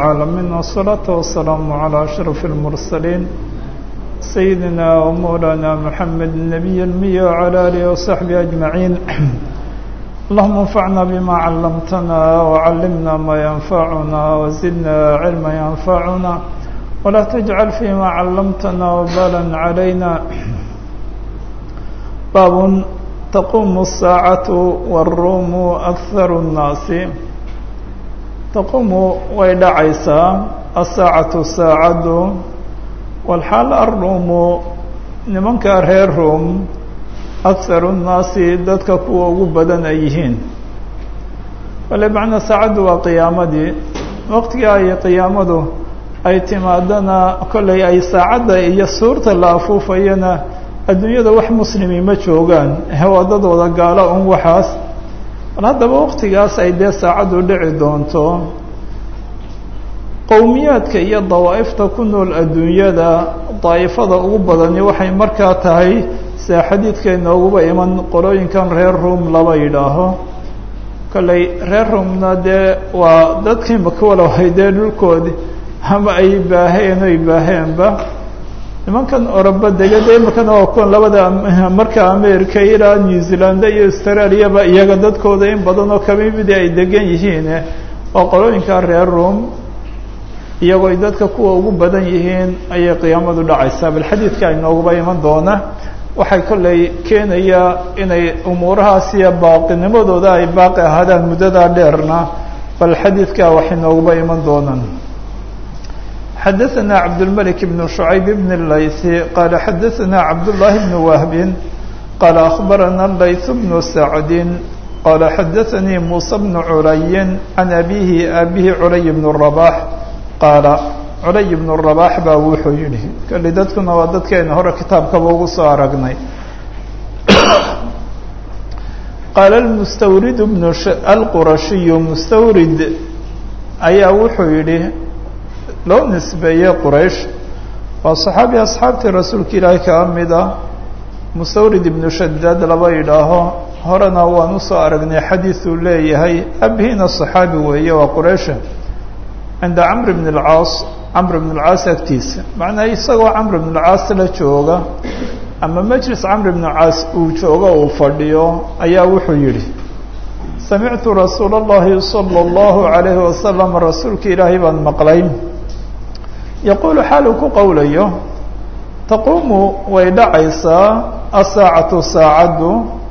العالمين والصلاة والسلام على أشرف المرسلين سيدنا ومولانا محمد النبي المية وعلى آله وصحبه أجمعين. اللهم انفعنا بما علمتنا وعلمنا ما ينفعنا وزدنا علما ينفعنا ولا تجعل فيما علمتنا وبالا علينا. باب تقوم الساعة والروم أكثر الناس. تقوم ويدعيسا الساعة ساعد والحال الروم نمنك أرهرهم أكثر الناس ددك كوا بدن أيهين ولبعنا ساعد وقيامة وقت أي قيامة أي تمادنا كل أي ساعد أي سورة الأفوف أينا الدنيا ده وح مسلمي ما جوجان هو ضد ولا قال وحاس هذا وقت جاس أي ده ساعد ودع دونتو قوميات كي الضوائف تكون الدنيا ده طائفة أوبضني وحي مركاتها ساحديد كأنه أوبا إيمان قرين كان غير روم لبا يداه كلي غير روم نادى ودتكين بكولا وهيدين الكود هم أي باهين ويباهين با لمن كان أوروبا دقيقة ما كان أكون لبدا مركا أمريكا إيران نيوزيلندا أستراليا با يجدد كودين بدنو كمي بدي أي دقيقة يهينه وقرين كان غير روم iyagoo ay dadka kuwa ugu badan yihiin ayay qiyaamadu dhacaysaa bilxadiidka inooguba iman doona waxay kolley keenayaa inay umuurahaas iyo baaqinimadooda ay baaqi ahaadaan muddada dheerna bal xadiidka wax inooguba iman doonaan. xadaثna cabdالملك بن شعيب بن الليث قال xadaثna cabdالله بن وهب قال أخبرنا الليث بن سعد قال xadaثني موسى بن علي عن أبيه علي بن الرباح قال علي بن الرباح baa wuxuu yihi kali dadkuna waa dadkeena hore kitaabkaba ugu soo aragnay. qaala المستورد بن الqرaشي مستورد ayaa wuxuu yihi loo nisbeeyey qraysh waa صaxaabi asxaabtii rasuulka ilaahay kaa mida مستورد بن شداد laba yidhaaho horena waan usoo aragnay xadiiثuu leeyahay abhiina صaxaabi weeye waa qraysha عند عمرو بن العاص agtiisa macnaa isagoo cمر بن العاص la jooga ama mجلس cمر بن العاص uu joogo uu fadhiyo ayaa wuxuu yihi سمعت رsuuل اللhi صلى الله عليه وسلم rasuulka ilaahay baan maqlay يقول xaaluu ku qowlayo تquumu way dhacaysaa الساaعaة saacadu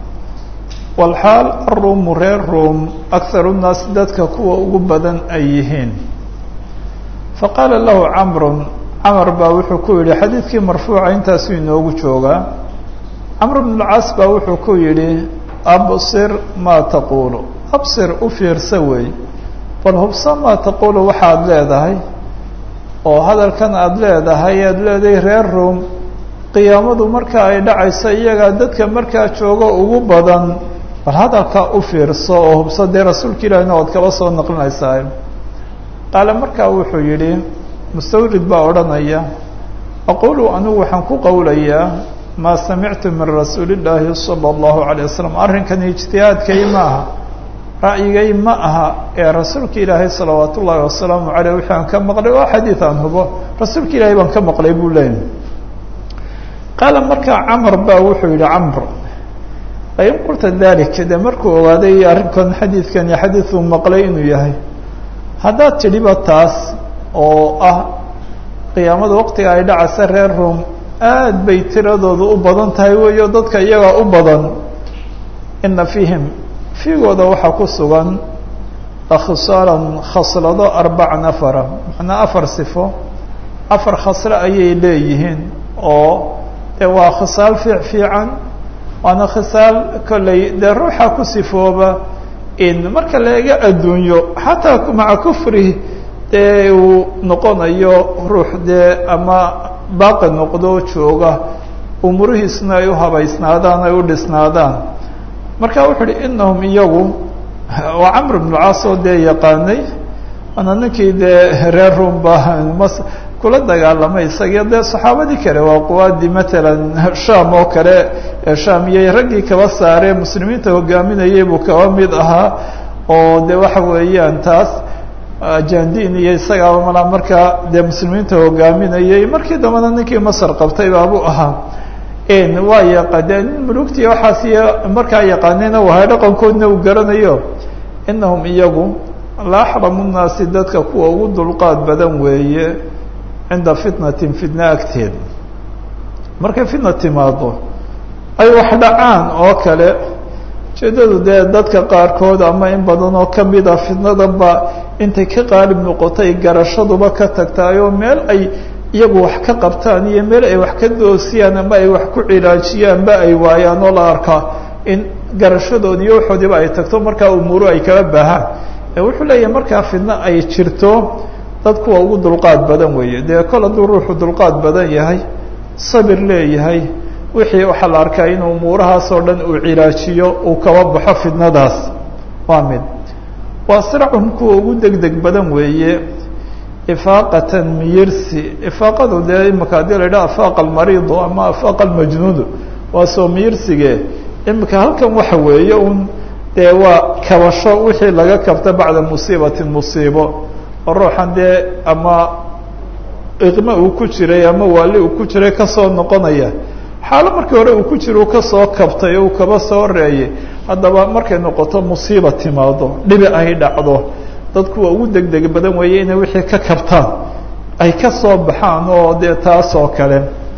والxaal الruum reer ruum أكثar الناas dadka kuwa ugu badan ay yihiin. faqaala lahu camrun camar baa wuxuu ku yihi xadiidkii marfuuca intaasuu inoogu joogaa camr bn اlcaas baa wuxuu ku yihi absir maa taquulu absir u fiirsa wey bal hubsa maa taquulu waxaad leedahay oo hadalkan aada leedahay reer ruum qiyaamadu marka ay dhacayso iyagaa dadka markaa joogo ugu badan bal hadalkaa u fiirso oo hubsa dee rasuulka ilaahina ood kaba soo naqlinaysaa. qaale markaa wuxuu yihi mustawrid baa odhanaya aqulu anigu waxaan ku qowlayaa maa samictu min rasuuli illaahi salى اllahu عalيه wasalam arrinkan ijtihaadkay ma aha ra'yigay ma aha ee rasuulka ilaahay salawaat ullaahi wasalaamu aleyh wixii aan ka maqlay waa xadiid aan hubo rasuulka ilaahay baan ka maqlay buu leeyahy. qaala markaa camr baa wuxuu yihi camr in qulta dalika de markuu ogaaday arrinkan xadiidkan iyo xadiiduu maqlay inuu yahay haddaad tidhiba taas oo ah qiyaamada waqtiga ay dhacaysa reer ruum aad bay tiradooda u badan tahay weeyo dadka iyagaa u badan ina fiihim fiigooda waxaa ku sugan khisaalan khaslado 4 nafara macnaa 4 sifo 4 khaslo ayay leeyihiin oo de waa khisaal fiican waana khisaal kolley dee ruuxa ku sifooba in marka la ega adduunyo xataa maca kufri dee uu noqonayo ruux dee ama baaqi noqdo jooga umurihiisna ay u habaysnaadaan ay u dhisnaadaan. marka wuxuu uhi inahum iyagu waa camr bn اlcaas oo dee yaqaanay waana ninkii dee reer ruum ba kula dagaalamay isaga dee saxaabadii kale waa quwaadii matalan sham oo kale sham iyo raggii kaba saaree muslimiinta hogaaminayay buu kaba mid ahaa oo de waxa weeyaan taas jandin iyo isagaaba malaa markaa dee muslimiinta hogaaminayay markii dambena ninkii masar qabtay baabuu ahaa waa yaqaaneen mulugtii waxaas iyo markaa yaqaaneen wahay dhaqankoodna uu garanayo inahum iyagu la axramu nnaasi dadka kuwa ugu dulqaad badan weeye cinda fitnatin fitna agteed markay fitna timaado ay wax dhacaan oo kale ujeedadu dee dadka qaarkood ama in badan oo kamida fitnadanba intay ka qaalib noqotay garashaduba ka tagtaay oo meel ay iyagu wax ka qabtaan iyo meel ay wax ka doosiyaan ama ay wax ku cilaajiyaanba ay waayaan oo la arkaa in garashadoodi iyo waxoodiiba ay tagto markaa umuuru ay kala baahaan wuxuu leeyahay markaa fidno ay jirto dad kuwa ugu dulqaad badan weeye dee kol hadduu ruuxu dulqaad badan yahay sabir leeyahay wixii waxaa la arkaa inuu umuurahaas oo dhan uu cilaajiyo uu kaba baxo fidnadaas waa mid waa sircum kuwa ugu degdeg badan weeye ifaaqatan miyirsi ifaaqadu dee imika haddii la yidhaha afaaqa almariidu ama afaaqa almajnuudu waa soo miyirsige imika halkan waxa weeye un dee waa kabasho wixii laga kabta bacda musiibatin musiibo oo ruuxan dee ama iqme uu ku jiray ama waali uu ku jiray kasoo noqonaya xaalo markii hore uu ku jira uu kasoo kabtay o uu kaba soo reeyay haddaba markay noqoto musiiba timaado dhibi ay dhacdo dad kuwa ugu degdeg badan weeye inay wixii ka kabtaan ay ka soo baxaan oo dee taas oo kale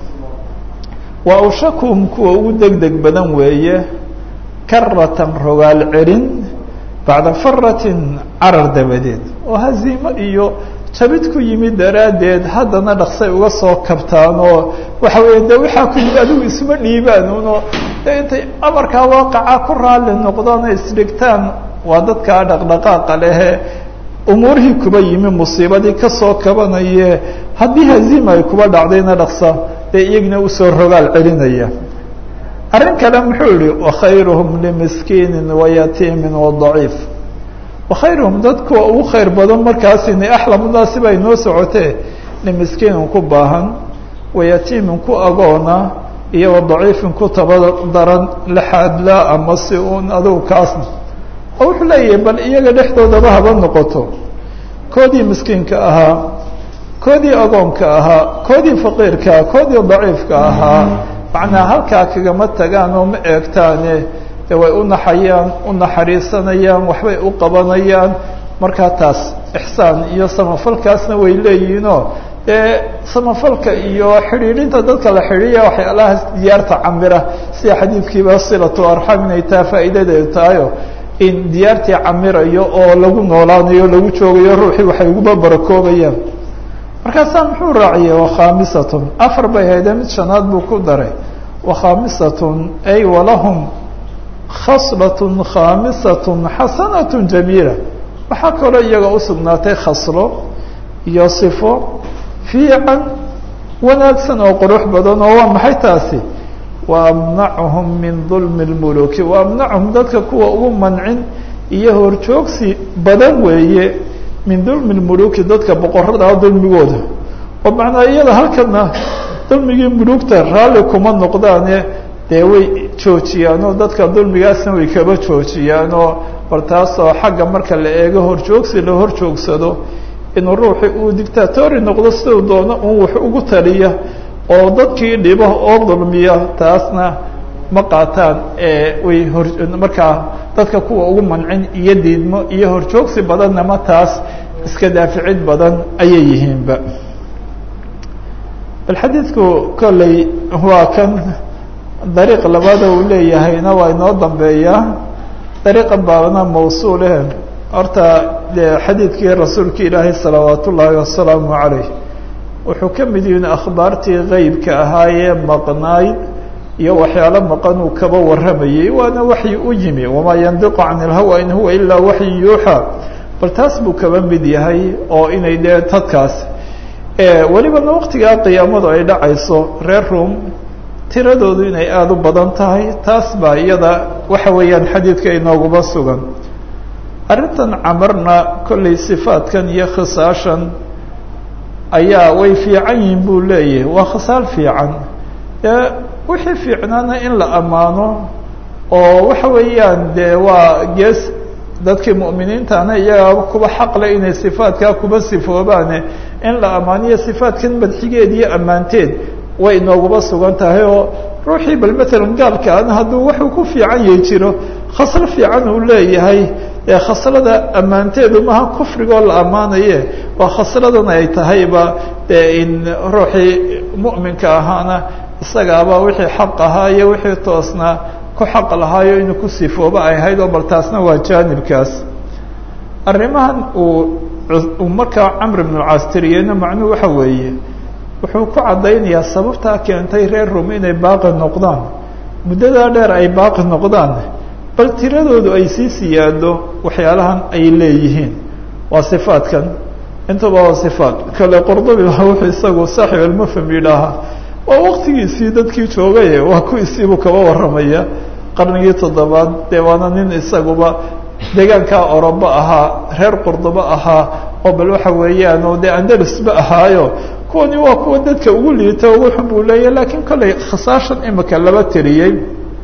wa awshakum kuwa ugu degdeg badan weeye karatan rogaal celin bacda faratin carar dabadeed oo haziimo iyo jabid ku yimid daraaddeed haddana dhaqsay uga soo kabtaan oo waxa weeye de waxaa ku yimid adigu isma dhiibaan uno de intay amarkaa waaqaca ku raalli noqdaan ay isdhigtaan waa dadkaa dhaqdhaqaaqa lehe umuurihii kuba yimi musiibadii kasoo kabanaye haddii haziima ay kuba dhacdayna dhaqsa dee iyagina usoo rogaal celinaya arrin kale muxuu yihi wakhayruhum limiskiinin wayatiimin wadaciif wakhayruhum dad kuwa ugu khayr badan markaasini axlamu naasi bay noo socotee limiskiinin ku baahan wayatiimin ku agoona iyo wadaciifin ku tabadaran laxaadla ama si uun adugu kaasna oo wuxuu leeyahay bal iyaga dhexdoodaba haba noqoto koodii miskiinka ahaa koodii agoonka ahaa koodii faqiirkaa koodii daciifka ahaa macnaa halkaa kagama tagaan oo ma eegtaane de way u naxayaan u naxariisanayaan waxbay u qabanayaan markaa taas ixsaan iyo samafalkaasna way leeyihiinoo dee samafalka iyo xidhiidhinta dadka la xidhiiya waxyaalaha diyaarta camira sida xadiidkiiba silatu arxam inay taa faa'iidadeedu tahayo in diyaartii camirayo oo lagu noolaanayo lagu joogayo ruuxii waxay uguba barakoobayaan markaasaa muxuu raaciyey wakhaamisatun afar bay haydee mid shanaad buu ku daray wakhaamisatun ay walahum khaslatun khaamisatun xasanatun jamiila waxaa kaloo iyaga usugnaatay khaslo iyo sifo fiican wanaagsan oo qurux badan oo waa maxay taasi waamnacuhum min dulmi lmuluki waamnacuhum dadka kuwa ugu mancin iyo horjoogsi badan weeye min dulmi lmuluki dadka boqorada dulmigooda oo macnaa iyada halkana dulmigii mulugta raalli kuma noqdaane dee way joojiyaan oo dadka dulmigaasna way kaba joojiyaan oo bal taasoo xagga marka la eego horjoogsi la horjoogsado inuu ruuxi uu dictatori noqdo siduu doono un wax ugu taliya oo dadkii dhibo oo dulmiya taasna ma qaataan way markaa dadka kuwa ugu mancin iyo diidmo iyo horjoogsi badanna ma taas iska daaficid badan ayay yihiinba bal xadiidku kolley waa kan dariiq labada uu leeyahayna waa inoo dambeeyaa dariiqan baabana mawsuuleh horta dee xadiidkii rasuulka ilaahay salawaat ullaahi wasalaamu calayh wuxuu ka mid yihin akhbaartii qeybka ahaayee maqnayd iyo waxyaalo maqan uu kaba warramayey waana waxyi u yimi wamaa yandiqu can ilhawa in huwa ilaa waxyi yuuxa bal taas buu kaba mid yahay oo inay dee dadkaas welibana waqtigaa qiyaamadu ay dhacayso reer rum tiradoodu inay aada u badan tahay taas baa iyada waxa weeyaan xadiidka inooguma sugan arrintan camarna kolley sifaadkan iyo khisaashan ayaa way fiican yihiin buu leeyahay waa khisaal fiican wixii fiicnaana in la ammaano oo waxa weeyaan dee waa gees dadkii mu'miniintaana iyagaa kuba xaqle inay sifaadkaa kuba sifoobaane in la ammaaniyo sifaadkan madxigeed iyo ammaanteed way inooguba sugan tahay oo ruuxii bal matalan gaalkaana hadduu waxuu ku fiican yahi jiro khaslo fiican uu leeyahay ee khaslada ammaanteedu maha kufrigoo la ammaanaye waa khasladan ay tahayba in ruuxii mu'minka ahaana isagaaba wixii xaq ahaa iyo wixii toosnaa ku xaq lahaayo inuu ku sifooba ay ahayd oo bal taasna waa jaanibkaas arrimahan uu markaa camr ibnu caas tiriyeyna macnuhu waxa weeye wuxuu ku caddaynayaa sababtaa keentay reer rum inay baaqi noqdaan muddadaa dheer ay baaqi noqdaan bal tiradoodu ay sii siyaado waxyaalahan ay leeyihiin waa sifaadkan intaba waa sifaat kale qordobi wuxuu isagu saaxib almufham yidhaahaa waa waktigiisii dadkii joogaye waa kuisiibuu kaba warramaya qarnigii 7 dee waana nin isaguba deegaankaa oroba ahaa reer qordobo ahaa oo bal waxa weeyaan oo dee andalusba ahaayo kuwani waa kuwa dadka ugu liita ugu xun buu leeyahay laakiin kollay khasaashan imika laba tiriyey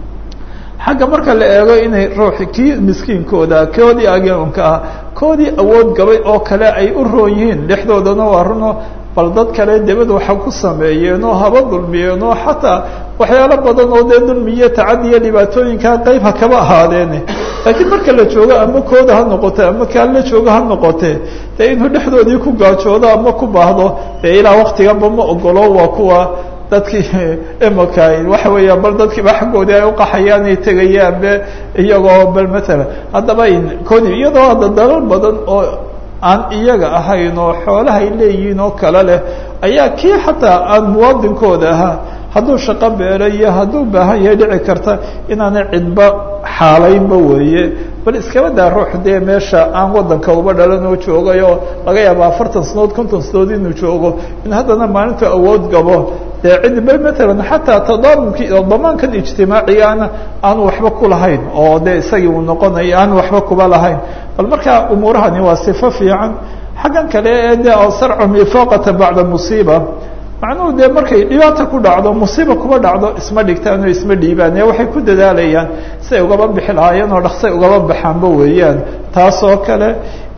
xagga marka la eego inay ruuxi kii miskiinkooda koodii agoonka ah koodii awood gabay oo kale ay u roon yihiin dhexdoodana waa runo bal dad kale debad waxa ku sameeyeen oo haba dulmiyeen oo xataa waxyaalo badan oo dee dulmiye tacadiya dhibaatooyinkaa qayb ha kaba ahaadeen laakiin marka la joogo ama kooda ha noqote ama kaan la joogo ha noqote dee inuu dhexdoodii ku gaajoodo ama ku baahdo dee ilaa waktigaba ma ogolo waa kuwa dadkii imaka waxa weeya bal dadkiiba xaggoodii ay uqaxayaan ay tegayaanbe iyagoo bal matala haddaba koodi iyadoo hadda dalal badan oo aan iyaga ahayn oo xoolahay leeyihiin oo kale leh ayaa kii xataa aan muwaadinkooda ahaa hadduu shaqo beelo iyo hadduu baahan yahay dhici karta inaanay cidba xaalaynba weeye bal iskaba daa ruux dee meesha aan waddanka uba dhalan oo joogay oo laga yaaba 40 sanood 50 sanood inuu joogo in haddana maalinta awood gabo dee cid bal matalan xataa tadaamunkii oo damaankan ijtimaacigaana aanu waxba ku lahayn oo dee isagii uu noqonayo aanu waxba kuba lahayn bal markaa umuurahani waa sifo fiican xaggan kale ee dee awsarcum ifaaqata bacda musiiba macnuhu dee markay dhibaata ku dhacdo musiiba kuba dhacdo isma dhigtaan oo isma dhiibaan ee waxay ku dadaalayaan siay ugaba bixi lahaayeen oo dhaqsay ugaba baxaanba weeyaan taasoo kale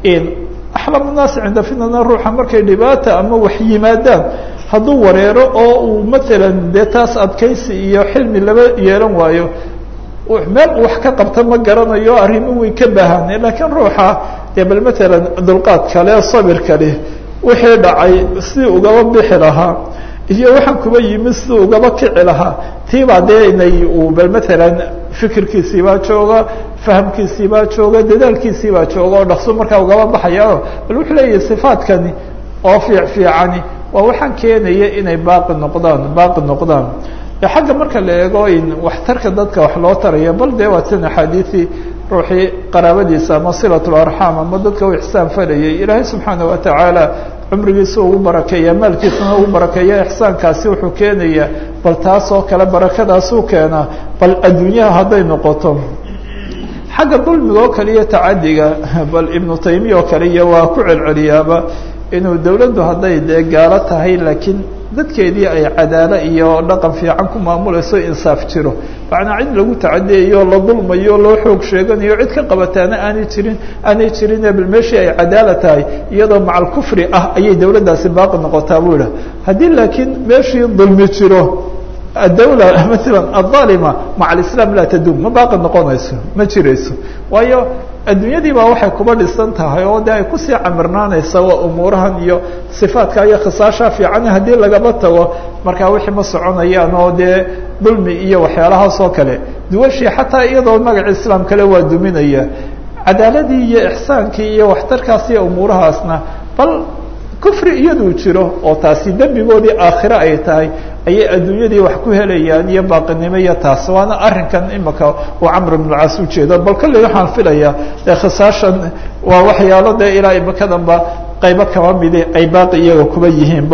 axlamu naasi cinda fitnana ruuxa markay dhibaata ama wax yimaadaan hadduu wareero oo uu matalan dee taas adkaysi iyo xilmi laba yeelan waayo meel wax ka qabta ma garanayo arrimo way ka baahan laakiin ruuxa dee bal matalan dulqaad kale sabir kale wixii dhacay si ugaba bixi lahaa iyo waxaan kuba yimi si ugaba kici lahaa tiibaa dee inay uu bal matalan fikirkiisii baa jooga fahamkiisii baa jooga dadaalkiisii baa jooga oo dhaqso markaa ugaba baxaya bal wuxuu leeyahay sifaadkani oo fiicani waa waxaan keenaya inay baaqi noqdaan xagga marka la eego in waxtarka dadka wax loo taraya bal dee waa tan axaadiisii ruuxii qaraabadiisa ama silatul arxam ama dadka u ixsaan falayay ilaahay subxaana watacaala cumrigiisa ugu barakeeya maalkiisana ugu barakeeya ixsaankaasi wuxuu keenaya bal taas oo kale barakadaasuu keenaa bal adduunyaha hadday noqoto xagga dulmiga oo kale iyo tacadiga bal ibnu taymiya oo kale iyo waa ku celceliyaaba inuu dawladdu hadday dee gaalo tahay laakiin dadkeedii ay cadaalo iyo dhaqan fiican ku maamulayso insaaf jiro macnaa cid lagu tacadiyayo la dulmayo loo xoog sheeganayo cid ka qabataana aanay jirin bal meeshii ay cadaala tahay iyadoo macal kufri ah ayay dawladdaasi baaqi noqotaa buu idhah haddii laakiin meeshii dulmi jiro adawla maalan aلظaalima maca alislaam laa taduum ma baaqi noqonayso ma jirayso waayo adduunyadii baa waxay kuba dhisan tahay oo de ay kusii camirnaanaysa waa umuurahan iyo sifaadka iyo khisaasha fiican haddii lagaba tago markaa wixii ma soconayaan oo dee dulmi iyo waxyaalahaas oo kale duwashii xataa iyadoo magaca islaam kale waa duminaya cadaaladii iyo ixsaankii iyo waxtarkaas iyo umuurahaasna bal kufri iyaduu jiro oo taasi dembigoodii aakhire ay tahay ayay adduunyadii wax ku helayaan iyo baaqinimo iyo taas waana arrinkan imika uu camr ibn caas ujeedo bal kolley waxaan filayaa dee khisaashan waa waxyaalo dee ilaa imikadanba qaybo kaba midi ay baaqi iyaga kuba yihiinba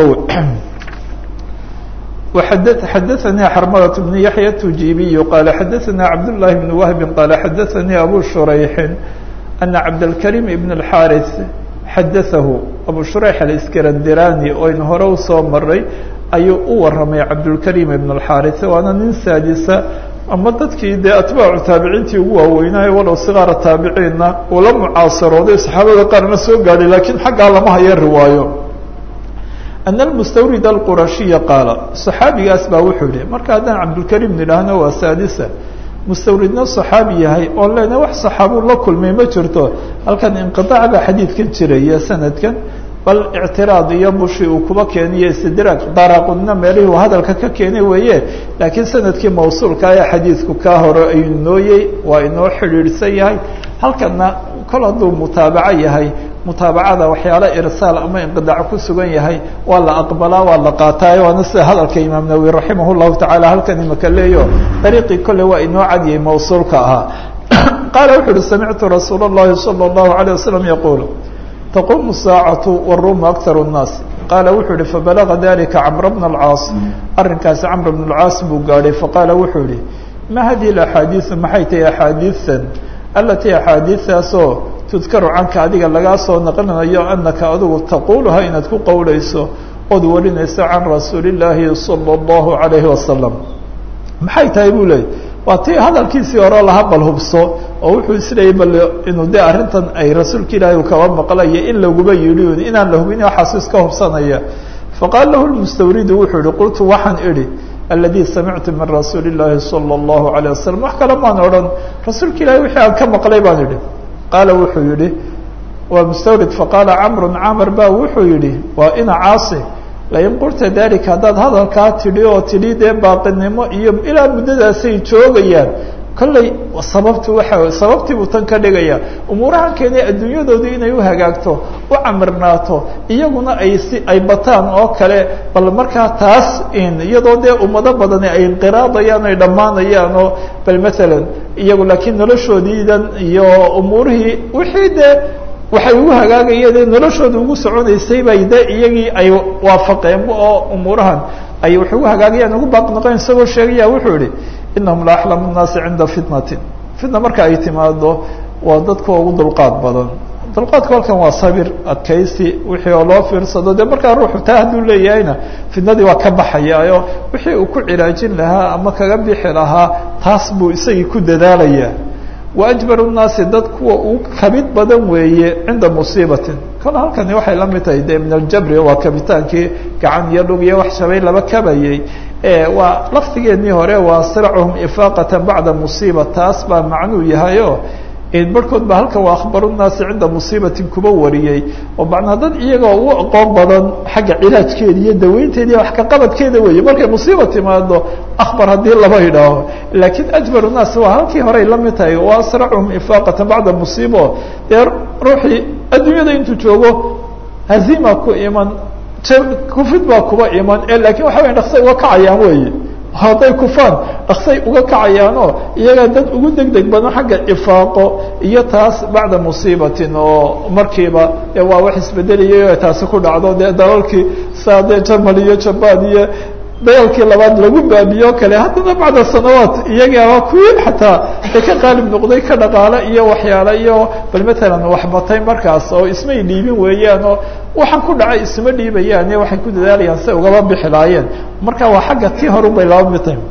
xadaثnي xrmlة بن yaحyى التujibiي qala xadaثna cabd للahi بن wهb qala xadaثnي abu shurayح أna cabdالكريم بن الxاrث xadaثahu abu shurayx alskrndirani oo in hore usoo maray ayuu u waramay cabdulkarim ibn اlxaris waana nin saadisa ama dadkii dee atbaacu taabiciintii ugu waaweynaayo walow sigaara taabiciinna uu la mucaasarooday saxaabada qaarna soo gaadhay laakiin xaggaa lama haya riwaayo ana almustawrid alqurashiya qaala saxaabigaas baa wuxuu yihi marka haddaan cabdulkariim nidhaahno waa saadisa mustawridna saxaabi yahay oon leena wax saxaabuu la kulmay ma jirto halkan inqiaac baa xadiidkan jiraya sanadkan bal ictiraad iyo bushi uu kuba keeniyo istidraag daraqudna meelihii uu hadalka ka keenay weeye laakiin sanadkii mawsuulka ayaa xadiidku kaa hore ayuu nooyey waa inoo xidhiidhsan yahay halkana kol hadduu mutaabaco yahay mutaabacada waxyaalo irsaal ama inqidaac ku sugan yahay waa la aqbalaa waa la qaataayo waana sida hadalka imaam nawawi raximah llahu tacaala halkan imaka leeyo dariiqii kolle waa inoo cadiyay mawsuulka ahaa qaala wuxu uhi samictu rasuula اllahi salى اllahu عalيه wasalam yaquul تquم الsاacaة والrum أكثar الناas qaala wuxuu yihi fabalaغa dalika cمr بن الcاaص arinkaasi cمr بن الcاaص buu gaadhay faqaala wuxuu yihi ma hadiه الأxaadiiث maxay tahay أxaadiiثan alatii أxaadiiثaasoo tudkaru canka adiga lagaa soo naqlinayo anaka adigu taquluha inaad ku qowlayso ood warinayso can rasuuli الlaahi salى الlahu عalayhi wasalam maxay tahay buu leeyay waa tii hadalkiisii hore laha bal hubso oo wuxuu isleeyay bal inuu de arrintan ay rasuulka ilaahay uu kaba maqlaya in laguba yidhi inaan la hubin waxaas iska hubsanaya faqaala lahu lmustawridu wuxuu yihi qultu waxaan idhi aladii samictu min rasuuli اllaahi salى اllahu عalيه wasalam wax kale maan odhan rasuulka ilahay wixii aan ka maqlay baan idhi qaala wuxuu yihi waa mustawrid faqaala camru camr ba wuxuu yihi waa ina caasi lain qulta dalika haddaad hadalkaa tidhi oo tidhi dee baaqinimo iyo ilaa muddadaasay joogayaan kollay sababtu waxa sababtii buu tan ka dhigaya umuurahan keenay adduunyadoodu inay u hagaagto u camirnaato iyaguna ay bataan oo kale bal markaa taas iyadoo dee ummado badani ay inqiraadayaan ay dhammaanayaan oo bal maalan iyagu laakiin noloshoodiidan iyo umuurihii wixii dee waxay ugu hagaagayeen noloshooda ugu soconaysay bay de iyagii ay waafaqeen oo umuurahan ay wax ugu hagaagayaan ugu baaq noqon isagoo sheegaya wuxuu yihi inahum la axlamu الnaasi cinda fitnatin fitna marka ay timaado waa dadka ugu dulqaad badan dulqaadku halkan waa sabir adkaysi wixii oo loo fiirsado dee markaa ruuxu taa hadduu leeyahayna fitnadii waa ka baxayaayo wixii uu ku cilaajin lahaa ama kaga bixi lahaa taas buu isagii ku dadaalaya وأجبر الناasi dad kuwa uu kabid badan weeye cinda musiibatin kale halkani waxay la mid tahay de min aljabri waa kabitaankii gacan iyo dhug iyo wax shabay laba kabayay waa laftigeennii hore waa sircuhum ifaaqata bacda musiiba taas baa macnuu yahayo barhkood ba halkan waa akhbaru الnaasi cinda musiibatin kuba wariyey oo macnaa dad iyagoo ugu aqoon badan xagga cilaajkeeda iyo daweynteeda iyo wax ka qabadkeeda weeye markay musiiba timaado akhbar haddii laba idhaaho laakiin ajbar الnaas waa halkii horey la mid tahay wa asracuhum ifaaqata bacda musiibo dee ruuxii adduunyada intuu joogo hazima ku iman kufid baa kuba iman lakin waxa weya dhaqsay uga kacayaan weeye hadday kufaan dhaksay uga kacayaanoo iyagaa dad ugu deg deg badan xagga ifaaqo iyo taas bacda musiibatin oo markiiba waa wax isbedelaya taasi ku dhacdo dee dalalkii saa dee jermal iyo jaban iyo dagaalkii labaad lagu baabiyo kale haddana bacda sanawaat iyagaaba kuwii xataa ee ka qaalib noqday ka dhaqaale iyo waxyaale iyo bal matalan waxbatay markaas oo ismay dhiibin weeyaan oo waxaan ku dhacay isma dhiibayaan iyo waxay ku dadaalayaan si ugaba bixi laayeen marka waa xagga tii horun bay laba mid tahay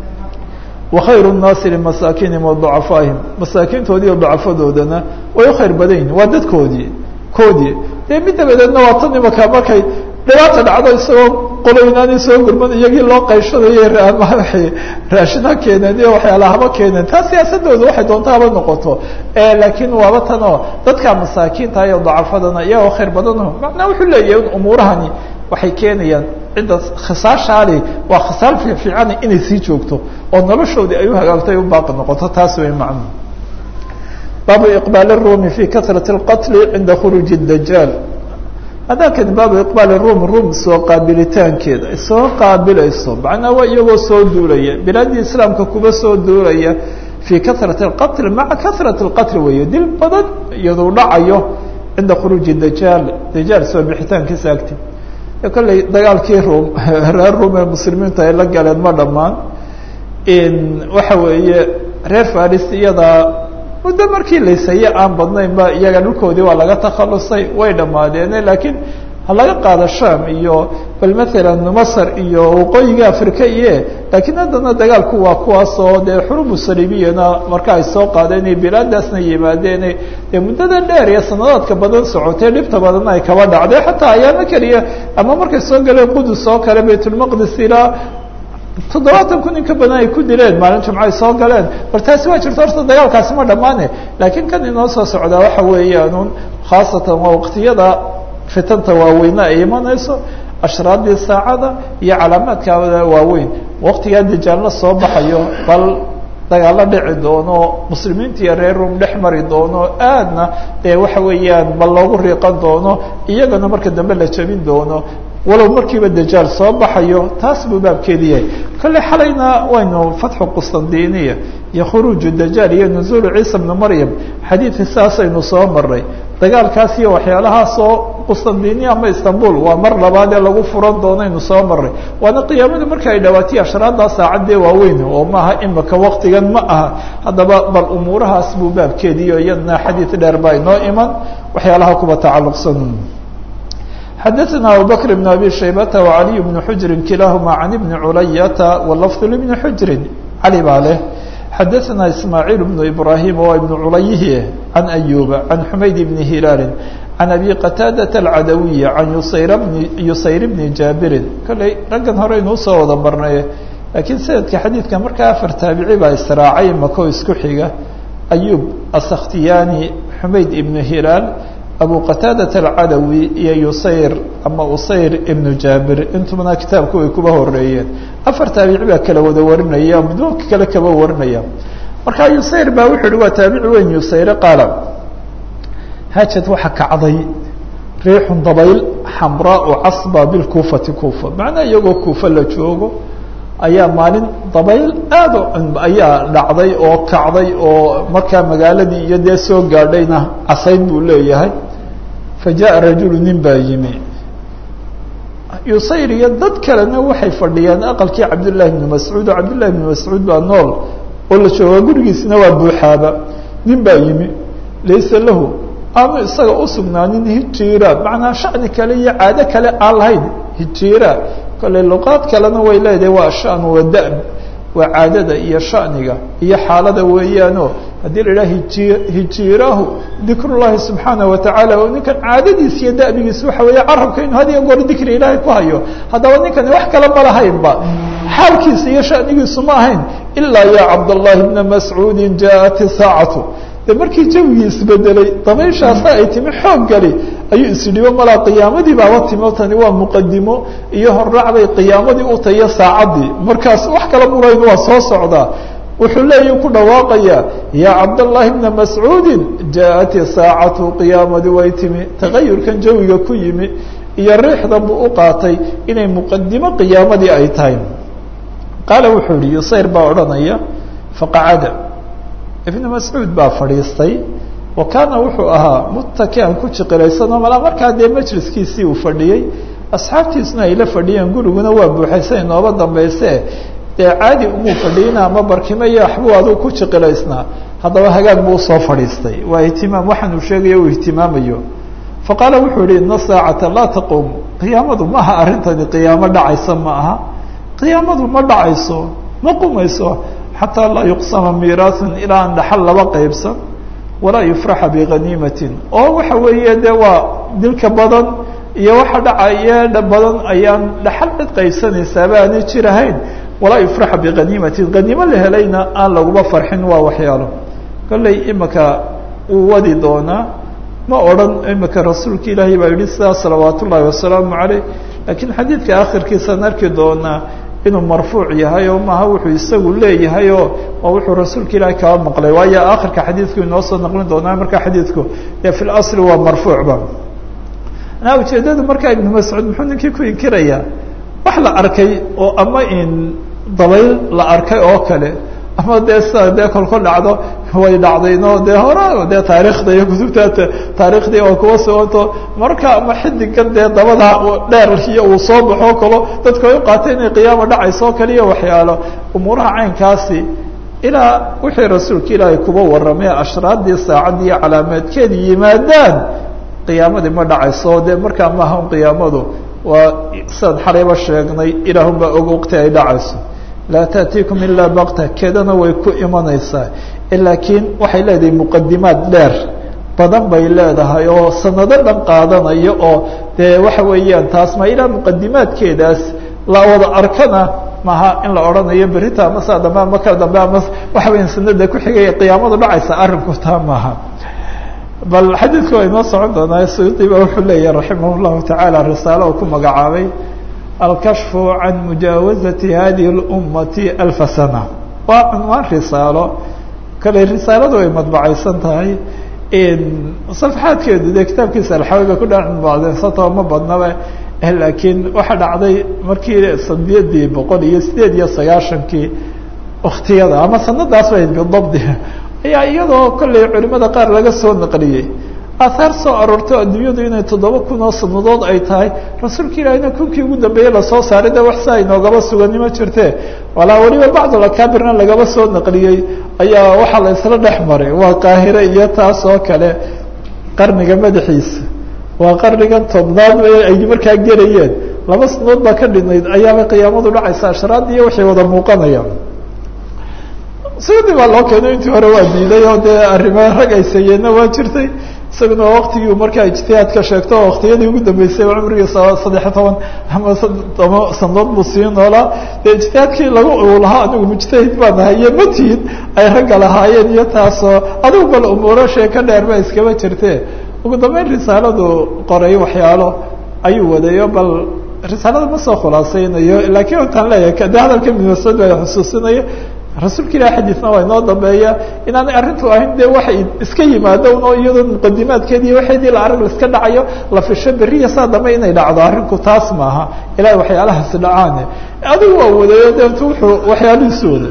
wakhayru الnaasi limasaakinihim waضucafaahim masaakiintoodii oo ducafadoodana way u khayr badayin waa dadkoodii dee mid dabadeedna waa tan imaka markay dhibaata dhacdo isagoo qoloynaani soo gurman iyagii loo qayshadayo raashin ha keeneen iyo waxyaala haba keeneen taa siyaasadooda waxay doonta haba noqoto laakiin waaba tanoo dadka masaakiinta iyo dacafadana iyagoo khayr badano macnaa wuxuu leeyahay in umuurahani waxay keenayaan cidda khisaashaali waa khisaal fiican inay sii joogto oo noloshoodii ay u hagaagto ay u baaqi noqoto taas way macno baabu iqbaal الrumi fi kasrati اlqatl cinda khuruuji الdajaal haddaakani baabu iqbaal rum soo qaabilitaankeeda soo qaabilayso macnaa waa iyagoo soo duulaya bilaadii islaamka kuba soo duulaya fii kasrati اlqatl maca kasrati اlqatl weeye dil badan iyaduu dhacayo cinda khuruuji dajaal soo bixitaankiisa agti kolley dagaalkii reer rum ee muslimiintu ay la galeen ma dhammaan waxa weeye reer faris iyadaa muddo markii laysaye aan badnayn ba iyaga dhulkoodii waa laga takhalusay way dhamaadeene laakiin ha laga qaado sham iyo bal maalan masr iyo waqooyiga africa iyo laakiin haddana dagaalku waa kuwaas oo dee xurubu saliibiyana marka ay soo qaadeen iyo bilaadaasna yimaadeen dee muddada dheer iyo sanadaadka badan socotay dhibta badanna ay kaba dhacday xataa ayaamo keliya ama markay soo galeen qudus oo kale baytulmaqdis ilaa 70,000 in ka badan ay ku dileen maalin jumco ay soo galeen bal taasi waa jirta horta dagaalkaasi ma dhammaane laakiin kan inoo soo socdaa waxa weeyaan khaasatan waa waqtiyada fitanta waaweyne ay imanayso ashraadii saacada iyo calaamaadkaada waaweyn waqtigaa dajaalna soo baxayo bal dagaalo dhici doono muslimiinta iyo reer rum dhex mari doono aadna dee waxa weeyaan bal loogu riiqan doono iyagana marka dambe la jebin doono walow markiiba dajaal soo baxayo taas buu baabkeedi yahay kolley xalayna waynu fatxu qustandiniya iyo khuruuju dajaal iyo nuzuulu ciisa bnu maryam xadiidka saasaynu soo maray dagaalkaas iyo waxyaalahaasoo qustandiniya ama istanbul waa mar labaad ee lagu furan doonaynu soo maray waana qiyaamadu marka ay dhawaatay ashraaddaa saacadee waaweyn oo maaha imika waqtigan ma aha haddaba bal umuurahaas buu baabkeediyo iyadna xadiid dheer baa inoo iman waxyaalaha kuba tacalluqsan xdثna abu bكر بن abي شhaybة وعلي بن حجر kilahma عن بن عulayة واللفظ لبن حجر cali baa leh xadثna إسماعيل بن إبراهيم waa iبن culayhi عن أيوب عن حmayd بن هiلاal عن أbي qتاadة العadوي عن يusayr بن jاaبiri kolley raggan hore inuu soo wada marnay lakiin sanadka xadiidka markaa 4 taabici baa israacay mako isku xiga أyوب السkhtiyani حmayd بن هiلاal abu qataadaة alcadawi iyo yusayr ama usayr ibnu jaabir intubana kitaabku way kuba horeeyeen 4 taabici baa kala wada warinaya midooka kale kaba warinaya marka yusayr baa wuxuu hi waa taabici weyn yusayr qaala hajad waxa kacday riixun dabayl xamraa casba bilkuufati kuufa macnaa iyagoo kuufa la joogo ayaa maalin dabayl aad ayaa dhacday oo kacday oo markaa magaaladii iyo dee soo gaadhayna casayd buu leeyahay fajaءa rajulu nin baa yimi yusayr iyo dad kalena waxay fadhiyaan aqalkii cabdالlahi بn mascuud oo cabdالlahi بn mascuud baa nool oo la joogaa gurigiisna waa buuxaaba nin baa yimi laysa lahu aanu isaga usugnaanin hijiira macnaa shani kale iyo caado kale aan lahayn hijiira kolley luqaad kalena way leedahay waa shan wa da'b waa caadada iyo shaniga iyo xaalada weeyaano haddii la idhaha hijiiraahu dikr llahi subxaanaه watacaala oo ninkan caadadiis iyo da'bigiis waxa weeye carabka inuu had iyo goor dikri ilaahay ku hayo haddaba ninkani wax kale ma lahaynba xaalkiisa iyo shanigiisu ma ahayn ilaa ya cabdالlahi bna mascuudi jaءat saacatu de markii jawigii isbedelay dabayshaasa ay timi xoog gali ayuu isdhibo malaa qiyaamadii baaba timo tani waa muqadimo iyo horraac bay qiyaamadii u tahiyo saacaddii markaas wax kala murayn waa soo socdaa wuxuu leeyahi ku dhawaaqayaa ya cabdالlahi bna mascuudin jaءati saacatu qiyaamadii way timi tagayurkan jawiga ku yimi iyo riixdan buu u qaatay inay muqadimo qiyaamadii ay tahay qaala wuxuu yihi yusayr baa odhanaya faqacada ibn mascuud baa fadhiistay wa kaana wuxuu ahaa muttakian ku jiqilaysanoo malaa markaa dee majliskiisii uu fadhiyey asxaabtiisuna ay la fadhiyeen guriguna waa buuxaysa inooba dambayse dee caadi umuu fadhiyina ama barkimo iyo waxbuu aduu ku jiqilaysnaa haddaba hagaag buu usoo fadhiistay waa ihtimaam waxaan uu sheegayo uu ihtimaamayo faqaala wuxuu yihi ina saacata laa taquum qiyaamadu ma aha arrintani qiyaamo dhacaysa ma aha qiyaamadu ma dhacayso ma qumayso xataa laa yuqsama miiraaثun ilaa aan dhaxal laba qaybsan walaa yufraxa biganiimatin oo waxa weeye de waa dilka badan iyo waxa dhacaya badan ayaan dhaxal cid qaybsanaysaaba aanay jirahayn walaa yufraxa biganiimatin ganiimo la helayna aan laguma farxin waa waxyaalo kolley imika uu wadi doonaa ma odhan imika rasuulka ilaahay baa yihi sidaa salawaat ullaahi wasalaamu caleyh laakiin xadiidka akhirkiisaan arki doonaa inuu marfuuc yahay oo maaha wuxuu isagu leeyahay oo waa wuxuu rasuulka ilaahay kaba maqlay waayo akhirka xadiidku inoo soo naqlin doonaa marka xadiidku dee fi اlasli waa marfuucba anaa ujeedadu markaa ibnu mascuud muxuu ninkii ku inkirayaa wax la arkay oo ama in dabayl la arkay oo kale ama dee sida dee kolko dhacdo way dhacdayno dee hore dee taarikhda iyo kutubta taariikhdii oo kuwa socoto marka ama xidigan dee dabada dheer iyo uu soo baxo kalo dadku ay u qaateen inay qiyaamo dhacayso kaliya waxyaalo umuuraha caynkaasi ilaa wixii rasuulka ilaahay kuba warramay ashraadii saacadii iyo calaameedkeedii yimaadaan qiyaamadii ma dhacayso dee markaa maaha un qiyaamadu waa sidaan xalayba sheegnay ilaahun baa og waqti ay dhacayso laa taأtiikum ilaa bakta keedana way ku imanaysaa laakiin waxay leedahay muqadimaad dheer badan bay leedahay oo sanado dhan qaadanayo oo dee waxa weeyaan taas ma ilaa muqadimaadkeedaas la wada arkana maaha in la odhanayo berita ama saa dambe ama ka dambe ama waxa weya sanada ku xigaya qiyaamadu dhacaysa arrinku taa maaha bal xadiidku waa inoo socon doonaa suyuudi ba wuxuu leeyahay raximah llahu tacaala risaalo uu ku magacaabay alkashfu can mujaawazati hadihi اlummati alfa sana waa cunwaan risaalo kale risaaladu ay madbacaysan tahay صفxaadkeedu de kitaabkiisa alxawi bay ku dhacbacdeysato ma badnaba laakiin waxaa dhacday markii 898 waktiyada ama sanadaas ba bidabdi ayaa iyadoo kolley culimada qaar laga soo naqliyey ahaar soo aroorto adduunyadu inay 7,000 oo sanadood ay tahay rasuulka ilaahina kunkii ugu dambeeyey lasoo saaray de wax saa inoogaba suganimo jirte walaa weliba bacdulakaabirna lagaba soo naqliyey ayaa waxaa la isla dhex maray waa qaahire iyo taas oo kale qarniga madaxiisa waa qarnigan tobnaad ay markaa gelayeen 2 sanadood baa ka dhinayd ayaaba qiyaamadu dhacaysa ashraad iyo waxay wada muuqanayaan sidii baa loo keenay intii hore waa diiday oo dee arrimo rag ay sayeenna waa jirtay isaguna waktigii markaa ijtihaadka sheegto oo waktiyadii ugu dambeysay cumrigiisa 13 ama 10 sanadood buu sii noolaa dee ijtihaadkii uu lahaa anigu mujtahid baan ahaye matihid ay ragga lahaayeen iyo taasoo adigu bal umuurashee ka dheer ba iskaba jirte ugu dambeyn risaaladu qoray waxyaalo ayuu wadayo bal risaalada ma soo khulaasaynayo laakiin intaan leeyahay de hadalka ibn mascuud baa xusuusinaya rasuulka ilahi xadiisna waa inoo dambeeya inaanay arrintu ahayn de waxay iska yimaado oo iyadoo muqadimaadkeedi iyo waxeedii la arag laiska dhacayo la fisho beriya saa dambe inay dhacdo arrinku taas maaha ilahay waxyaalahaasi dhacaane adigu waa wadayo deetu wuxuu waxyaalihiisu waday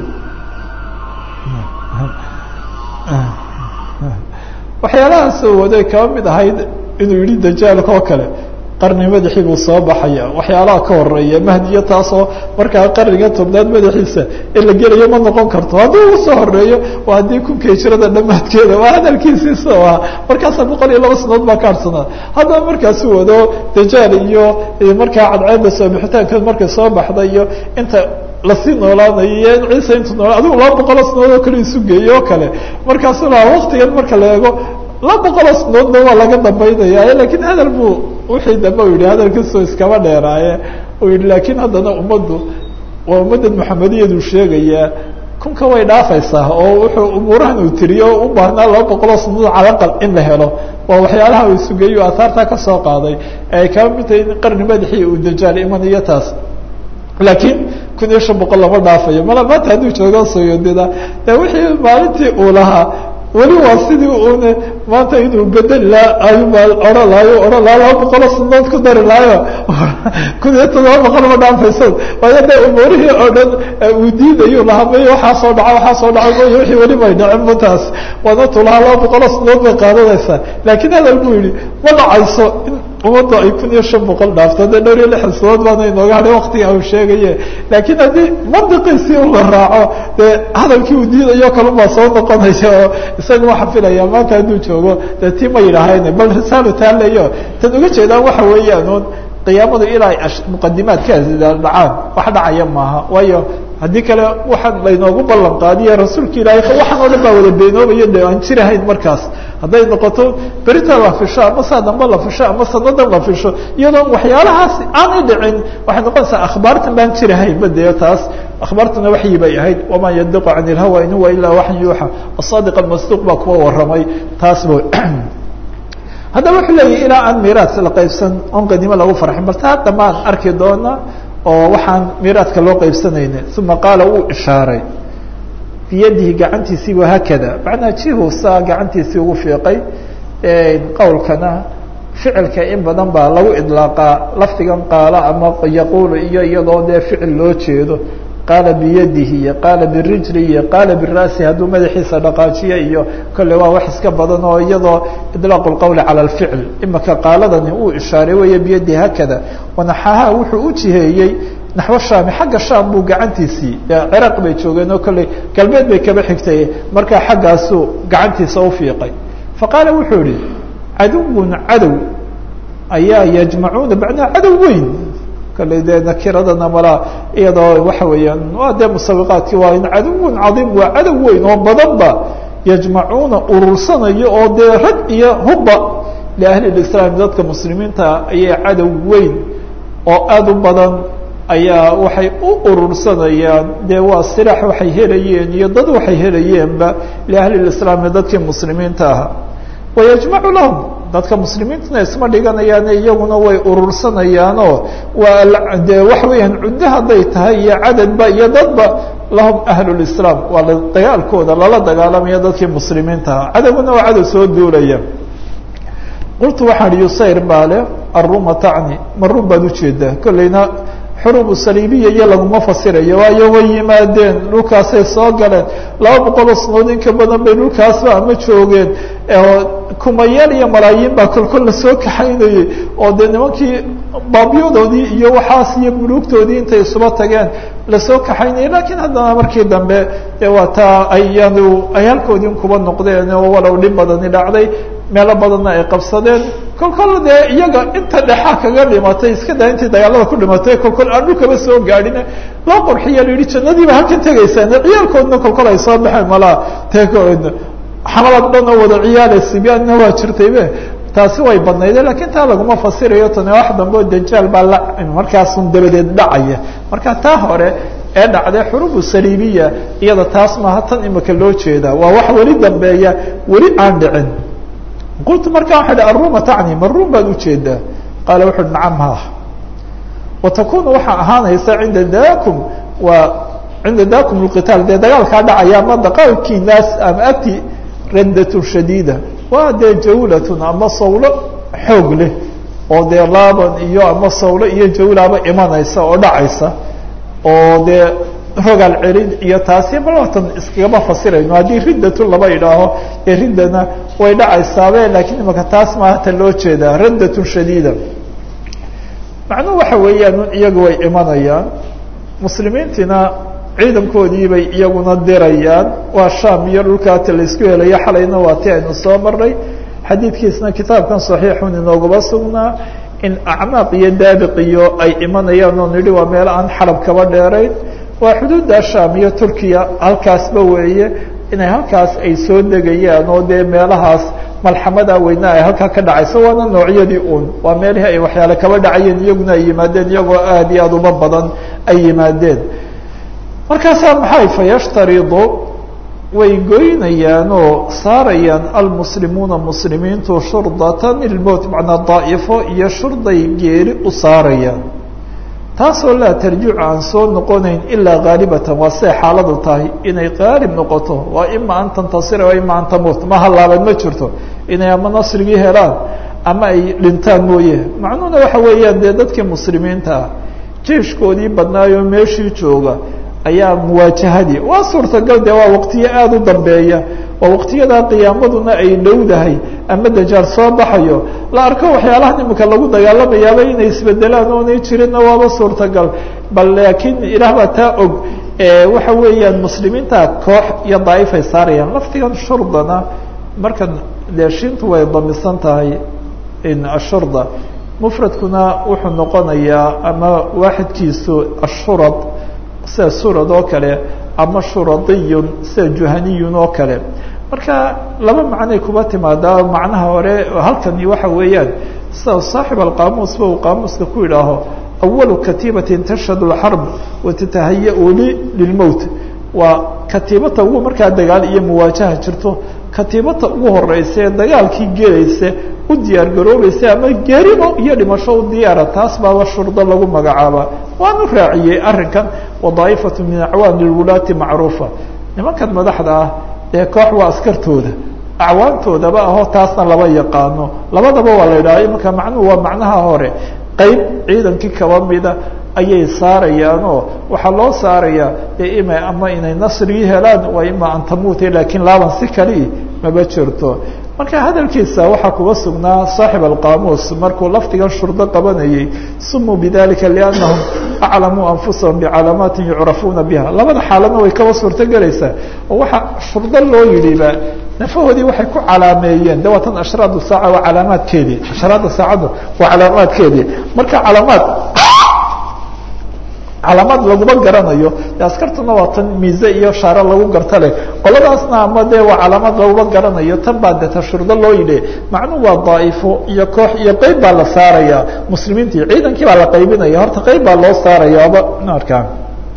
waxyaalahaasuu waday kaba mid ahayd inuu yihi dajaalka oo kale qarni madaxii buu soo baxaya waxyaalaha ka horeeya mahdiyo taasoo markaa qarniga tobnaad madaxiisa in la gelayo ma noqon karto haddii uu soo horeeyo waa haddii kunka hijrada dhammaadkeeda waa hadalkiisiisa ah markaasa 102 sanadood baa ka harsanaa haddaba markaasu wado dajaal iyo markaa cadceeda soo bixitaankeed markay soo baxda iyo inta lasii noolaanayo iyo in ciise intuu noola adigu 200 sanadood oo kale isu geeyo oo kale markaasu lahaa waktigan marka la eego 200 sanadoodna waa laga dambaynaya lakiin hadal buu wixii dambe u yihi hadalkiisoo iskaba dheeraaye uu yihi laakiin haddana ummaddu waa ummaddan maxamediyadu sheegayaa kunka way dhaafaysaa oo wuxuu umuurahan uu tiriyo u baahnaa 200 sanadood calaqal in la helo waa waxyaalaha uu isugeeyo ahaartaa ka soo qaaday ay kaba mid tahay in qarni madaxii uu dajaal imanayo taas laakiin 1500 lama dhaafayo mala maanta hadduu joogo soyodida de wixii maalintii uu lahaa weli waa sidii une maanta inuu bedeli laha ayumaa ohan lahayo ohan laha 200 sanadood ku dari lahayo 1700 ma dhaafayso waayo de umuurihii oo dhan uu diidayu lahaa may waxaa soo dhaca may wixii weli bay dhacin mataas waanatu lahaa 200 sanadood bay qaadanaysaa laakiin hadal buu yihi ma dhacayso in ummaddu ay 1500 dhaafto de dhowr iyo 6 sanadood baana inooga hadhay waktiga uu sheegaye laakiin haddii mandiqiisii u la raaco dee hadalkii uu diidayo kalunbaa soo noqonaya oo isaga waxaa filaya maanta hadduu joogo dee tii ma yidhaahayne bal risaalu taaleyo tan uga jeedaan waxa weeyaan un qiyaamadu ilaa ay muqadimaadkaasi dhacaan wax dhacaya maaha waayo haddii kale waxaan laynoogu ballan qaadiye rasuulka ilaahay waxaan oo dhan baa wada beenoobayo de aan jirahayn markaas hadday noqoto berita la fisho ama saa dambe la fisho ama sanadan la fisho iyadoon waxyaalahaasi aanay dhicin waxay noqonaysaa akhbaartan baan jirahayn badeo taas akhbaartuna waxyi bay ahayd wamaa yandiqu can ilhawa in huwa ilaa waxyu yuuxa asaadiq almasduuq baa kuwa warramay taas bo haddaba wuxuu leeyahy ilaa aan miiraas la qaybsan oon qadimo lagu farxin bal taa dhamaan arki doona oo waxaan miiraadka loo qaybsanayna uma qaala wuu ishaaray biyadihi gacantiisii wahakada macnaa jihu saa gacantiisii ugu fiiqay qowlkana ficilka in badan baa lagu idlaaqaa lafdigan qaala ama yaquulu iyo iyadoo dee ficil loo jeedo qaala biyadihi iyo qaala birijli iyo qaala bira'si hadduu madaxiisa dhaqaajiyo iyo kolle waa wax iska badan oo iyadoo idlaaqu lqowli cala alficl imaka qaaladani uu ishaaray weeye biyadihi hakada wanaxaha wuxuu u jiheeyey naxwo shaami xagga shaam buu gacantiisii ciraaq bay joogeen oo kolley galbeed bay kaba xigtay markaa xaggaasuu gacantiisa u fiiqay faqaala wuxuu yihi caduwun cadow ayaa yajmacuuna macnaa cadow weyn kale dee nakiradana malaa iyadoo waxa weeyaan waa dee musabiqaadkii waa in caduwun cadiim waa cadow weyn oo badanba yajmacuuna urursanayo oo dee rag iyo hubba liahli lislaam dadka muslimiinta ayay cadow weyn oo aada u badan ayaa waxay u urursanayaan dee waa silaax waxay helayeen iyo dad waxay helayeenba liahli lislaam dadkii muslimiinta ahaa wayajmacu lahum dadka muslimiintuna isma dhiganayaane iyaguna way urursanayaanoo waa dee waxa weeyaan cuddo hadday tahay iyo cadadba iyo dadba lahum ahlulislaam waa dagaalkooda lala dagaalamaya dadkii muslimiinta ahaa cadowguna waa cadow soo duulaya qultu waxaan ihi yusayr baale aruma tacni ma run baad ujeedaa kolleyna xurubu saliibiya iyo laguma fasirayo waayo way yimaadeen dhulkaasay soo galeen 200 sanood in ka badan bay dhulkaasba ama joogeen kumayaal iyo malaayiin baa kolkol la soo kaxaynayay oo dee nimankii baabyadoodii iyo waxaas iyo muluugtoodii intay isuba tageen lasoo kaxaynayay laakiin haddana markii dambe dee waa taa ayanu ay halkoodii kuba noqdeen oo walow dhib badani dhacday meelo badanna ay qabsadeen kolkol dee iyaga inta dhexa kaga dhimatay iska daa intii dagaalada ku dhimatay kolkol aan dhulkaba soo gaadhin loo qurxiya la yihi jannadiiba halkan tegaysaan ciyaalkoodna kolkol ay soo baxeen malaa teekoodna xamalad dhan oo wada ciyaale sibyaanna waa jirtaybe taasi way badnayde laakiin taa laguma fasirayo tani wax dambe oo dajaal baa la markaasun dabadeed dhacaya marka taa hore ee dhacday xurubu saliibiya iyada taas maaha tan imika loo jeedaa waa wax weli dambeeya weli aan dhicin qultu markaa waxa hi aruma tacni ma run baad ujeedaa qaala wuxu uhi nacam ha watakunu waxaa ahaanaysa cinda dakum waa cinda dakum lqitaal dee dagaalkaa dhacaya ama daqaalkii naas ama agti randatun shadiida waa dee jawlatun ama sawlo xoog leh oo dee laaban iyo ama sawlo iyo jawlaaba imanaysa oo dhacaysa oo dee rogaal celin iyo taasi balatan iskagama fasirayno haddii riddatun laba idhaaho ee riddana way dhacaysaabe laakiin imaka taas maaha ta loo jeedaa raddatun shadiida macnuhu waxa weeyaan iyagu way imanayaan muslimiintiina ciidankoodii bay iyaguna dirayaan waa sham iyo dhulkaata laysku helayo xalayna waa ti aynu soo marnay xadiidkiisna kitaabkan saxiixun inoogaba sugnaa in acmaaq iyo daabiq iyo ay imanayaan oo nidhi waa meel aan xarab kaba dheerayn waa xuduudda sham iyo turkiya halkaasba weeye inay halkaas ay soo degayaan oo dee meelahaas malxamada weyna ay halkaa ka dhacayso waana noocyadii uun waa meelihii ay waxyaale kaba dhacayeen iyaguna ay yimaadeen iyagoo aada iyo aada uma badan ay yimaadeen markaasaa maxay fayashtaridu way goynayaan oo saarayaan almuslimuuna muslimiintu shurdatan ilmowt macnaa daa'ifo iyo shurday geeri u saarayaan taasoo laa tarjicu aan soo noqonayn ilaa haalibatan waa siday xaaladu tahay inay qaalib noqoto waa ima an tantasira waa ima an tamuut ma hallaaban ma jirto inay ama nasrigii helaan ama ay dhintaan mooye macnuhuna waxa weeyaan dee dadkii muslimiinta ah jeeshkoodii badnaayoo meeshii jooga ayaa muwaajahadii waa suurtagal dee waa waqtiyo aada u dambeeya waa waqtiyadaa qiyaamaduna ay dhowdahay ama dajaal soo baxayo la arko waxyaalahan imika lagu dagaalamayaaba inay isbedelaan oonay jirinna waaba suurtagal bal laakiin ilaah baa taa og waxa weeyaan muslimiinta koox iyo daa'ifay saarayaan laftigan shurdana markan dee shintu way damisan tahay ashurda mufradkuna wuxuu noqonayaa ama waaxidkiisu ashurad sida surad oo kale ama shuradiyun sida juhaniyun oo kale marka laba macnay kuba timaadaa macnaha hore halkani waxa weeyaan sida saaxib alqaamuusba uu qaamuuska ku yidhaaho awalu katiibatin tashhadu alxarb watatahaya-u lilmowt waa katiibata ugu markaa dagaal iyo muwaajaha jirto katiibata ugu horeysa ee dagaalkii gelaysa u diyaar garoobaysa ama geerido iyo dhimasho u diyaara taas baaba shurdo lagu magacaaba waanu raaciyey arrinkan wadaa'ifatu min acwaani lwulaati macruufa nimankan madaxda ah ee koox waa askartooda acwaantoodaba ahoo taasna laba yaqaano labadaba waa la yidhaha imanka macnuhu waa macnaha hore qeyb ciidankii kaba mida ayay saarayaanoo waxaa loo saarayaa dee ima ama inay nasrigii helaan waa ima an tamuuta laakiin laaban si kali maba jirto marka hadalkiisa waxaa kuba sugnaa saaxib alqaamuus markuu lafdigan shurdo qabanayay sumuu bidalika liannahum aclamuu anfusahum bicalaamaati yucrafuuna biha labada xaaladna way kaba suurto gelaysaa oo waxaa shurdo loo yidhiba nafahoodii waxay ku calaameeyeen de waa tan ashraadu saaca waa calaamaadkeedii ashraada saacaddu waa calaamaadkeedii marka calaamaad laguma garanayo de askartuna waa tan miise iyo shaare lagu garta leh qoladaasna ama de waa calaamaad laguma garanayo tan baa de ta shurdo loo yidhi macnuu waa daa'ifo iyo koox iyo qeyb baa la saaraya muslimiintii ciidankii baa la qaybinaya horta qeyb baa loo saarayaaba arkaan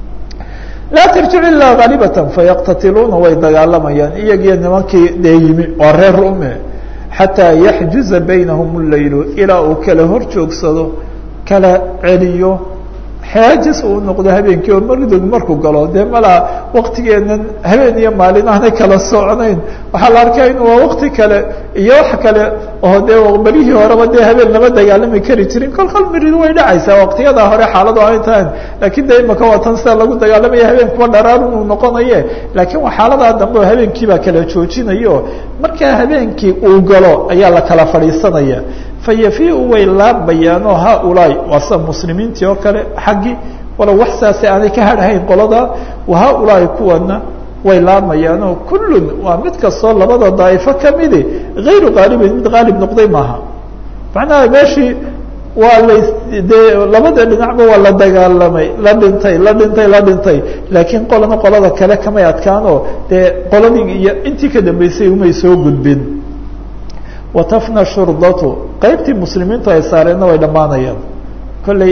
laa tarjic ilaa haalibatan fayaqtatiluuna way dagaalamayaan iyagiyo nimankii dee yimi waa reer rume xataa yaxjuza baynahum leylu ilaa uu kala hor joogsado kala celiyo xaajis uu noqdo habeenkii oo maridog markuu galo dee malaa waktigeenan habeen iyo maalin aanay kala socnayn waxaa la arkaya in waa wakti kale iyo wax kale oo dee berihii horeba dee habeen lama dagaalami kari jirin kolkol mirid way dhacaysaa waktiyada hore xaaladu ay tahay laakiin de imaka waa tan sida lagu dagaalamaya habeenkuwa dharaarun uu noqonaye laakiin waa xaaladaa dambe oo habeenkiibaa kala joojinayo markaa habeenkii uu galo ayaa la kala fadhiisanaya fayafiu way laabayaanoo haaulaai waa sida muslimiintii oo kale xaggii walow wax saase aanay ka hadhahayn qolada haaulaai kuwana way laamayaanoo kullun waa mid kastoo labada daa'ifo kamidi hayru qaalibin mid qaalib noqday maaha macnaha meeshii waa dee labada dhinacba waa la dagaalamay la dhintay laakiin qolana qolada kale kamay adkaanoo dee qoladii iyo intii ka dambeysay umay soo gudbin watafna shurdatu qaybtii muslimiintu ay saareenna way dhammaanayaan kolley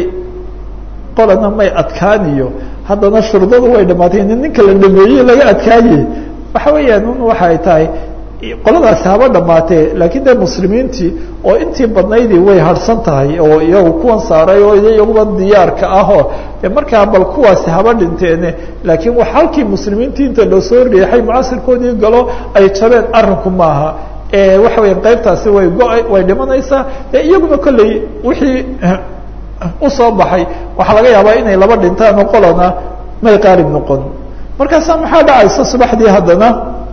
qolana may adkaaniyo haddana shurdadu way dhamaatay ninka la dhameeyey laga adkaaye waxa weeyaan un waxay tahay qoladaasi haba dhamaatee laakiin dee muslimiintii oo intii badnaydii way harsan tahay oo iyagu kuwan saaray oo iyaguba diyaarka ahoo markaa bal kuwaasi haba dhinteene laakiin wax halkii muslimiintii inta loo soo riixay mucasirkoodii galo ay jabeen arrinku maaha waxa weya qaybtaasi way way dhimanaysaa iyaguna kolley wixii usoo baxay waxaa laga yaabaa inay laba dhintaan oo qolana may qaalib noqon markaasaa maxaa dhacaysa subaxdii haddana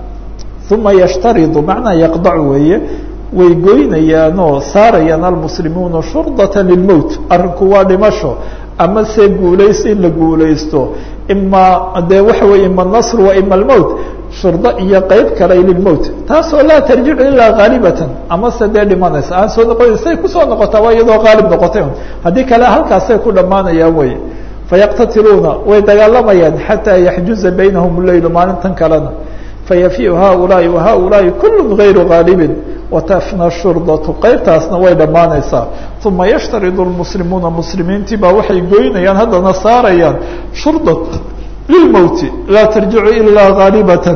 uma yashtaridu macnaa yaqdacu weeye way goynayaanoo saarayaan almuslimuuna shurdata lilmowt arrinku waa dhimasho ama se guulays in la guulaysto ima de waxa weye ima nasr wa ima almowt shurdo iyo qeyb kale lilmowt taasoo laa tarjicu ilaa haalibatan ama se dee dhimanaysa aan soo noqon say kusoo noqotaa waa iyadoo qaalib noqotay haddii kale halkaasay ku dhammaanayaan wey fayaqtatiluuna way dagaalamayaan xataa yaxjuza baynahum leylu maalintan kalena fayafiu haaulaai wahaaulaai kullu gayru haalibin watafna shurdatu qeybtaasna way dhammaanaysaa uma yashtaridu lmuslimuuna muslimiintii baa waxay goynayaan haddana saarayaan shurda lilmowti laa tarjicu ilaa haalibatan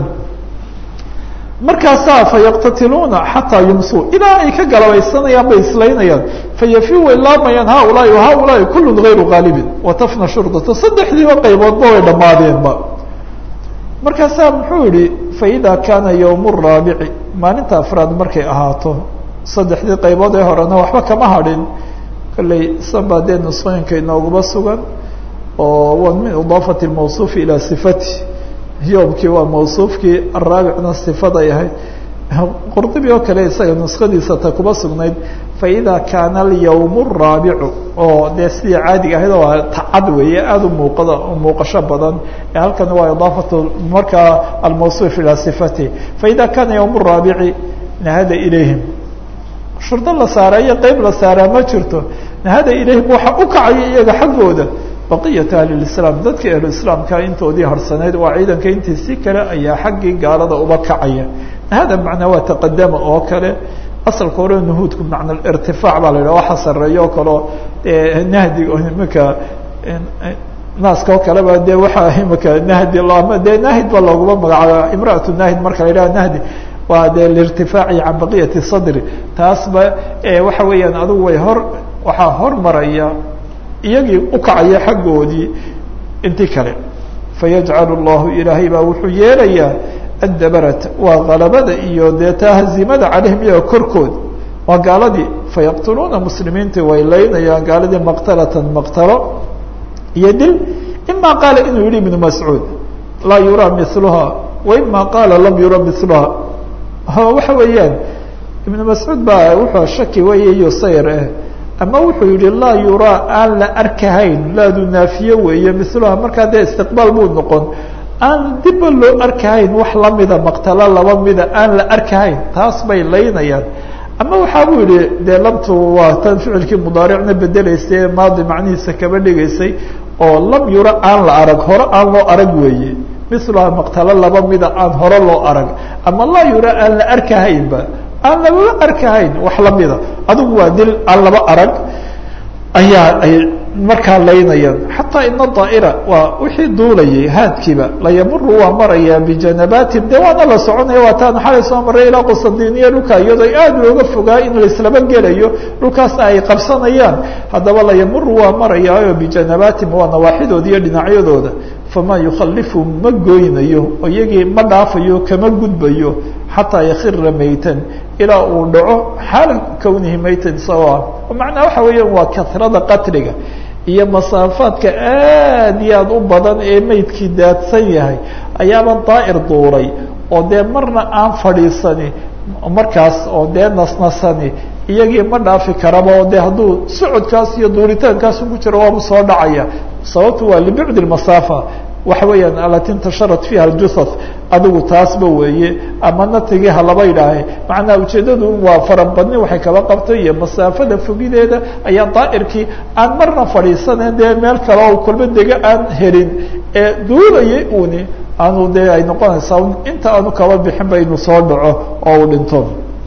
markaasaa fayaqtatiluuna xataa yumsuu ilaa ay ka galabaysanayaan bay islaynayaan fayafiu way laamayaan haaulaai wahaaulaai kullu gayru haalibin watafna shurdatu saddexdiiba qayboodba way dhammaadeenba markaasaa muxuu yihi faida kaana ywm raabici maalinta afraad markay ahaato saddexdii qaybood ee horena waxba kama hadhin kolley sanbaa dee nusqooyinka inooguma sugan oo min idaafati mawsuufi ilaa sifati yoomkii waa mawsuufkii araabicna sifaday ahayd qurdibi oo kale isaga nuskhadiisa ta kuma sugnayd faida kaana alyawm الraabicu oo dee sidii caadiga ahayd oo tacad weeye aada umuuqasho badan ee halkan waa idaafatu markaa almawsuuf ilaa sifati faida kaana ywm الraabici nahada ilayhim shurdo la saaraa iyo qeyb la saaraa ma jirto nahada ilayhim waxa u kacaya iyaga xaggooda baqiyat ahliislaam dadka ahluislaamka intoodii harsaneyd waa ciidanka intii si kale ayaa xaggii gaalada uba kacaya hada macnaa waa taqadama oo kale asalka hore nuhuudku macna irtifaac baa la yidhah waxa sareeyo oo kaleo nahdiga imika naaska oo kaleba dee waxaa imika nahdi ama dee naahid ba looguma magacaabo imraatu naahid marka la yidhaha nahdi waa dee lirtifaaci can baqiyati sadri taasba waxa weeyaan adigu way waxaa hormaraya iyagii ukacaya xaggoodii intii kale fayajcal llahu ilaahay baa wuxuu yeelayaa addabarat waa galabada iyo dee tahzimada calayhim iyaga korkood waa gaaladii fayaqtuluuna muslimiinta way laynayaan gaaladii maqtalatan maqtalo iyo dil ima qaala inuu yihi ibnu mascuud laa yuraa miluha waima qaala lam yura miluha waxa weeyaan ibnu mascuud baa wuxuu shaki weeye yusayr ama wuxuu yihi laa yuraa aan la arkahayn laadu naafiye weeye miluha markaa dee istiqbaal buu noqon aan dibba loo arkahayn wax lamida maqtalo laba mida aan la arkahayn taas bay laynayaan ama waxaa buu yihi dee labtu waa tan ficilkii mudaaricna bedelaysay maadi macnihiisa kaba dhigaysay oo lam yura aan la arag hore aan loo arag weeye miluha maqtalo laba mida aan hore loo arag ama laa yura aan la arkahaynba aan lababa arkahayn wax lamida adigu waa dil aan laba arag ayaa ay markaa laynayaan xataa ina daa'ira waa wixii duulayay haadkiiba layamuru waa marayaa bijanabaatin de waana la soconaya waa taan xalay soo maray ilaa qustandiniya dhulka iyadoo aad looga fogaa in laislaba gelayo dhulkaasna ay qabsanayaan haddaba layamuru waa marayaayo bijanabaatin waa nawaaxidooda iyo dhinacyadooda famaa yukhalifu ma goynayo oo iyagii ma dhaafayo kama gudbayo xataa yakhira maytan ilaa uu dhaco xaala kownihi maytan isagoo macnaa waxa weeyaan waa kasrada qatliga iyo masaafaadka aad iyo aad u badan ee meydkii daadsan yahay ayaaba daa'ir duuray oo dee marna aan fadhiisani markaas oo dee nasnasani iyagii ma dhaafi karaba oo de hadduu socodkaas iyo duuritaankaas ugu jiro waabu soo dhacaya sababtu waa libicdi masaafa waxa weeyaan alati intasharat fiiha aljuhath adigu taasba weeye ama natigii halaba idhaahe macnaa ujeedadu waa farabadni waxay kaba qabtay iyo masaafada fogideeda ayaa daa'irkii aan marna fadhiisanen dee meel kale oo kolba dega aan helin ee duulayay uni aanu dee ay noqonaysaa inta aanu kaba bixin ba inuu soo dhaco oo uu dhinto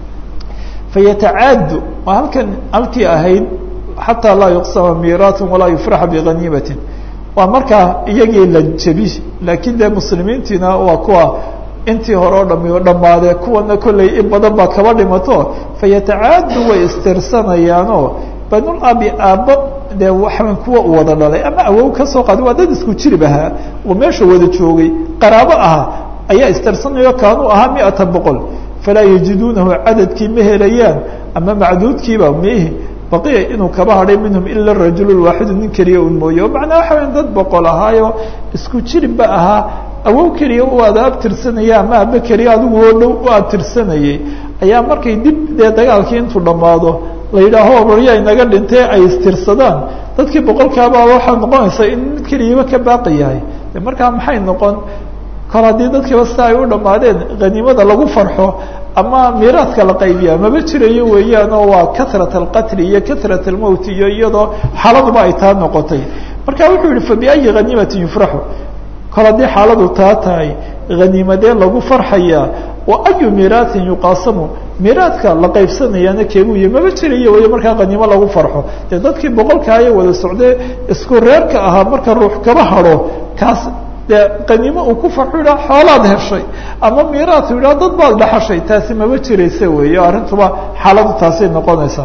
fayatacaadu waa halkii ahayd xataa laa yuqsama miiraat walaa yufraxa biganiimatin waa markaa iyagii la jebi laakiin dee muslimiintiina waa kuwa intii hore o dhami dhammaadee kuwana kolley in badan baa kaba dhimato fayatacaadu way istirsanayaanoo banul abi aabbo dee waxaan kuwa u wada dhalay ama awow ka soo qaaday waa dad isku jirib ahaa oo meesha wada joogay qaraabo ahaa ayaa istirsanayo kaanuu ahaa 100 falaa yajiduunahu cadadkii ma helayaan ama macduudkiiba mihi baqiya inuu kaba hadhay minhum ila rajul waaxidu nin keliya un mooye macnaa waxa weya dad 100 ahaayo isku jiribba ahaa awow keliya u ada abtirsanaya ama aba keliya adigu oo dhow u abtirsanayay ayaa markay dib dee dagaalkii intuu dhammaado la yidhaaho barya inaga dhintee ay istirsadaan dadkii 100kaaba waxaa noqonaysaa in mid keliyaba ka baaqi yahay de markaa maxay noqon kor haddii dadkiiba sida ay u dhammaadeen haniimada lagu farxo ama miiraadka la qaybiya maba jirayo weeyaan oo waa karat alqatli iyo karat almowt iyo iyadoo xaaladuba ay taa noqotay marka wuxuu yihi fabiayi haniimatin yufraxu kor haddii xaaladu taa tahay haniimadee lagu farxaya wa ayu miiraatin yuqaasamu miiraadka la qaybsanayaana keebuu yahy maba jirayo wey markaa haniimo lagu farxo dee dadkii 100kaaya wada socdee isku reerka ahaa marka ruux kaba hadho kaas dee qaniimo uu ku farxu yidhaha xoolaad heshay ama miiraadku yidhaha dad baad dhaxashay taasi maba jiraysa weeye arrintuba xaaladu taasay noqonaysaa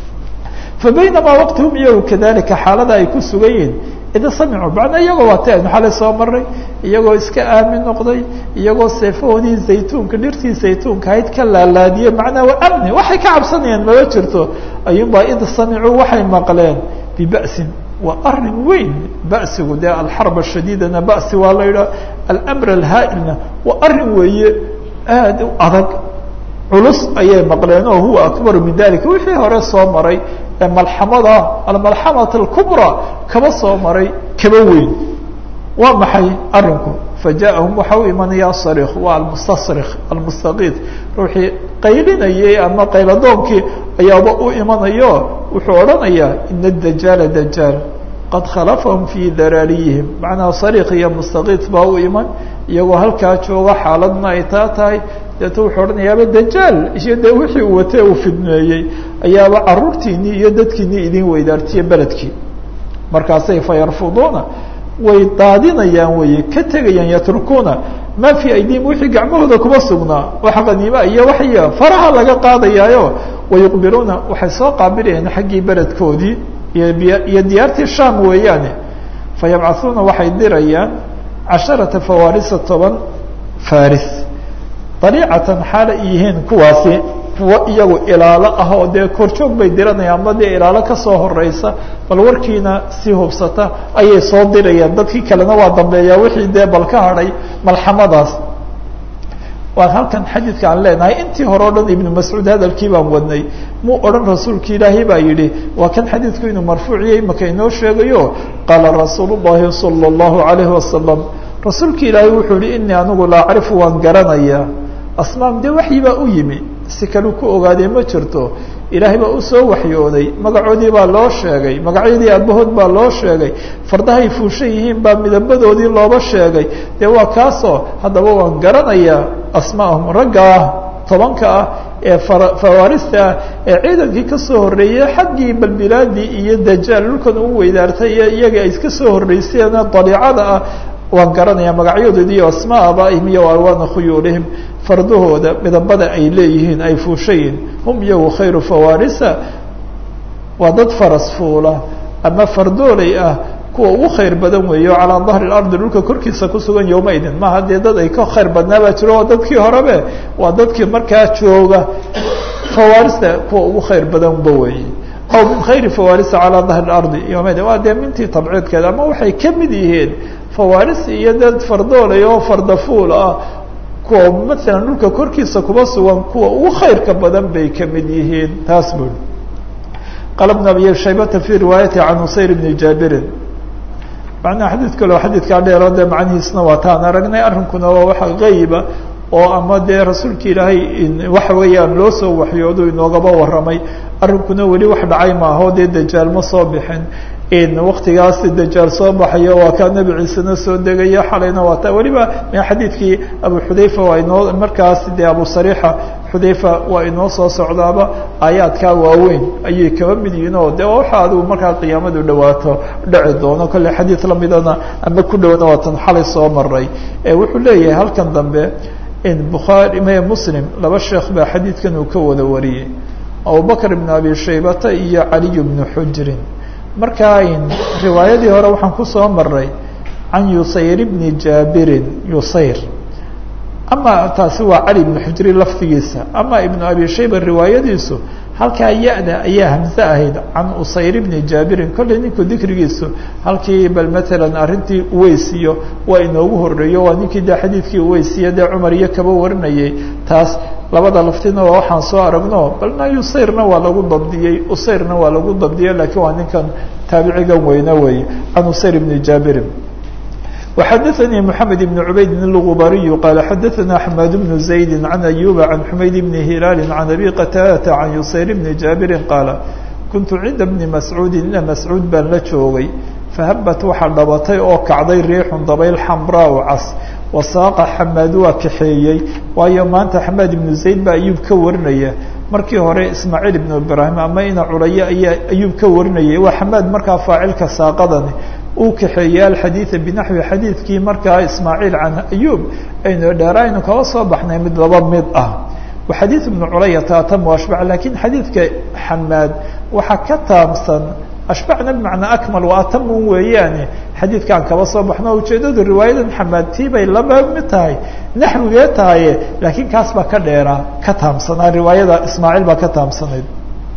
fa baynamaa waqtihum iyagu kadalika xaalada ay ku sugan yihiin ida samicuu macnaa iyagoo waatay aynu xalay soo maray iyagoo iska aamin noqday iyagoo seefahoodii zaytuunka dhirtii zaytuunka ahayd ka laalaadiyey macnaa waa amni waxay ka cabsanayaan maba jirto ayuunbaa ida samicuu waxay maqleen biba'sin waa arin weyn basigu dee alxarb shadiidana basi waa la yidhaha almr alhaailna waa arin weeye aad u adag culus ayay maqleen oo huwa akbaru min dalika wixii hore soo maray ee malxamada almalxamat alkubra kaba soo maray kaba weyn waa maxay arinku fajaءahum waxa u imanaya asarikh waa almustasrikh almustakiid ruuxii qaylinayay ama qayladoonkii ayaaba u imanayo wuxuu odhanayaa ina dajaala dajaal qad khalafahum fii daraariyihim macnaha sariikh iyo mustakiid baa u iman iyagoo halkaa jooga xaaladna ay taa tahay deeto wuxuu odhanayaaba dajaal iyo dee wixii uu watee uu fidneeyey ayaaba caruurtiinii iyo dadkiinii idin weydaartiye beledkii markaasay fayarfuduuna way daadinayaan weye ka tegayaan yatrukuuna maa fii aydihim wixii gacmahooda kuma sugnaa wax qaniima iyo waxya faraha laga qaadayaayo wayuqbiluuna waxay soo qaabilayaan xaggii beledkoodii iyo diyaartii sham weeyaane fayabcahuuna waxay dirayaan 10 fawarisa 10 faris dariicatan xaala yihiin kuwaasi kuwa iyagu ilaalo ah oo dee korjoog bay diranayaan ama dee ilaalo kasoo horeysa bal warkiina sii hubsata ayay soo dirayaan dadkii kalena waa dambeeyaa wixii dee bal ka hadhay malxamadaas waa halkan xadiidka aan leenahay intii hore o dhan ibnu mascuud hadalkii baan wadnay muu odhan rasuulki ilaahay baa yidhi waa kan xadiidku inuu marfuuciyey maka inoo sheegayo qaala rasuulu llahi salى اllahu alayhi wasalam rasuulki ilaahay wuxuu yihi inii anigu la acrifu waan garanayaa asmaam dee waxyi baa u yimi si kalu ku ogaadee ma jirto ilaahay baa usoo waxyooday magacoodii baa loo sheegay magacyadii aabahood baa loo sheegay fardahay fuushan yihiin baa midabadoodii looba sheegay dee waa kaasoo haddaba waan garanayaa asmaahum ragga ah 10ka ah ee fawaarista ah ee ciidankii kasoo horreeyey xaggii balbilaadii iyo dajaal dhulkan u weydaartay iyo iyaga ay iska soo horreyseen daliicada ah waan garanayaa magacyadoodii asmaaba imiya alwaana khuyuulihim fardahooda midabada ay leeyihiin ay fuushayiin hum iyagu khayru fawaarisa waa dad faras fuula ama fardooley ah kuwa ugu khayr badan weeyo calaa dahri اlardi dhulka korkiisa kusugan yowmaidin maha dee dad ay ka khayr badnaa baa jiro oo dadkii horebe waa dadkii markaa jooga fawaarista kuwa ugu khayr badanba weeye aw min khayri fawaarisa calaa dahri اlardi yowmaidin waa dee mintii tabciidkeeda ama waxay ka mid yihiin fawaaris iyo dad fardooley oo fardafuul ah kuwa maalan dhulka korkiisa kuba sugan kuwa ugu khayrka badan bay ka mid yihiin taas bui qaala bn abi shaybata fi riwaayati can usayr bni jaabirin macnaha xadiid kaleo xadiidkaa dheero dee macnihiisna waa taan aragnay arrinkuna waa waxa gayba oo ama dee rasuulka ilaahay waxa weeyaan loo soo waxyoodu inoogaba warramay arrinkuna weli wax dhacay maaho dee dajaal ma soo bixin waktigaasi dajaal soo baxayo waa kaa nebi ciisena soo degaya xalayna waa ta weliba xadiidkii abu xudayfa waa inoo markaas dee abu sariixa xudayfa waa inoo soo socdaaba aayaadkaa waaweyn ayay kaba mid yihiin oo de waxa adigu markaa qiyaamadu dhawaato dhici doono kolley xadiid lamidana ama ku dhowna waatan xalay soo maray wuxuu leeyahay halkan dambe bukhaari muslim laba sheekh baa xadiidkan uu ka wada wariyey abubakr ibn abi shaybata iyo caliy bnu xujrin markaa riwaayadii hore waxaan kusoo maray can yusayr bni jaabirin yusayr ama taasi waa cali ibnu xujri laftigiisa ama ibnu abi shayba riwaayadiisu halkaa ya-da ayaa hamse ahayd can usayr bni jaabirin kolley ninku dikrigiisu halkii bal matalan arrintii uweysiyo waa inoogu horeeyo waa ninkii de xadiidkii uweysiya dee cumar iyo kaba warinayay taas labada laftina waa waxaan soo aragno balna yusayrna waa lagu dabdiyey usayrna waa lagu dabdiyey lakiin waa ninkan taabicigan weyne wey can usayr bni jaabirin وxadثnي محamed بن عubayd الغbariي qال xadثna حmاd بن زaيد عن أyوب عن حmayd بن هiلال عن أbي qتاadة عن يusayr بن jaaبiri qاaل kuntu cinda بni mascuudi ina mascuud baan la joogay fahabat waxaa dhabatay oo kacday riixun dabayl xamraa cas wasaaqa xamaad waa kaxeeyey waayo maanta xamaad ibnu zayd baa ayuub ka warinaya markii hore ismaaciil ibnu ibraahim ama ina culaye ayaa ayuub ka warinayay waa xamaad markaa faacilka saaqadani uu kaxeeyey alxadiida binaxwi xadiidkii markaa ismaaciil can ayuub aynu dheeraaynu kaba soo baxnay mid laba mid ah waxadiid ibnu culayata atam ashbac lakiin xadiidka xamaad waxaa ka taabsan ashbacna bimacnaa akmal waa atamun weeyaane xadiidkaan kaba soo baxno ujeedadu riwaayadan xamaad tii bay laba mid tahay naxwigee tahaye laakiin kaas baa ka dheeraa ka taamsanaa riwaayada ismaaciil baa ka taamsanayd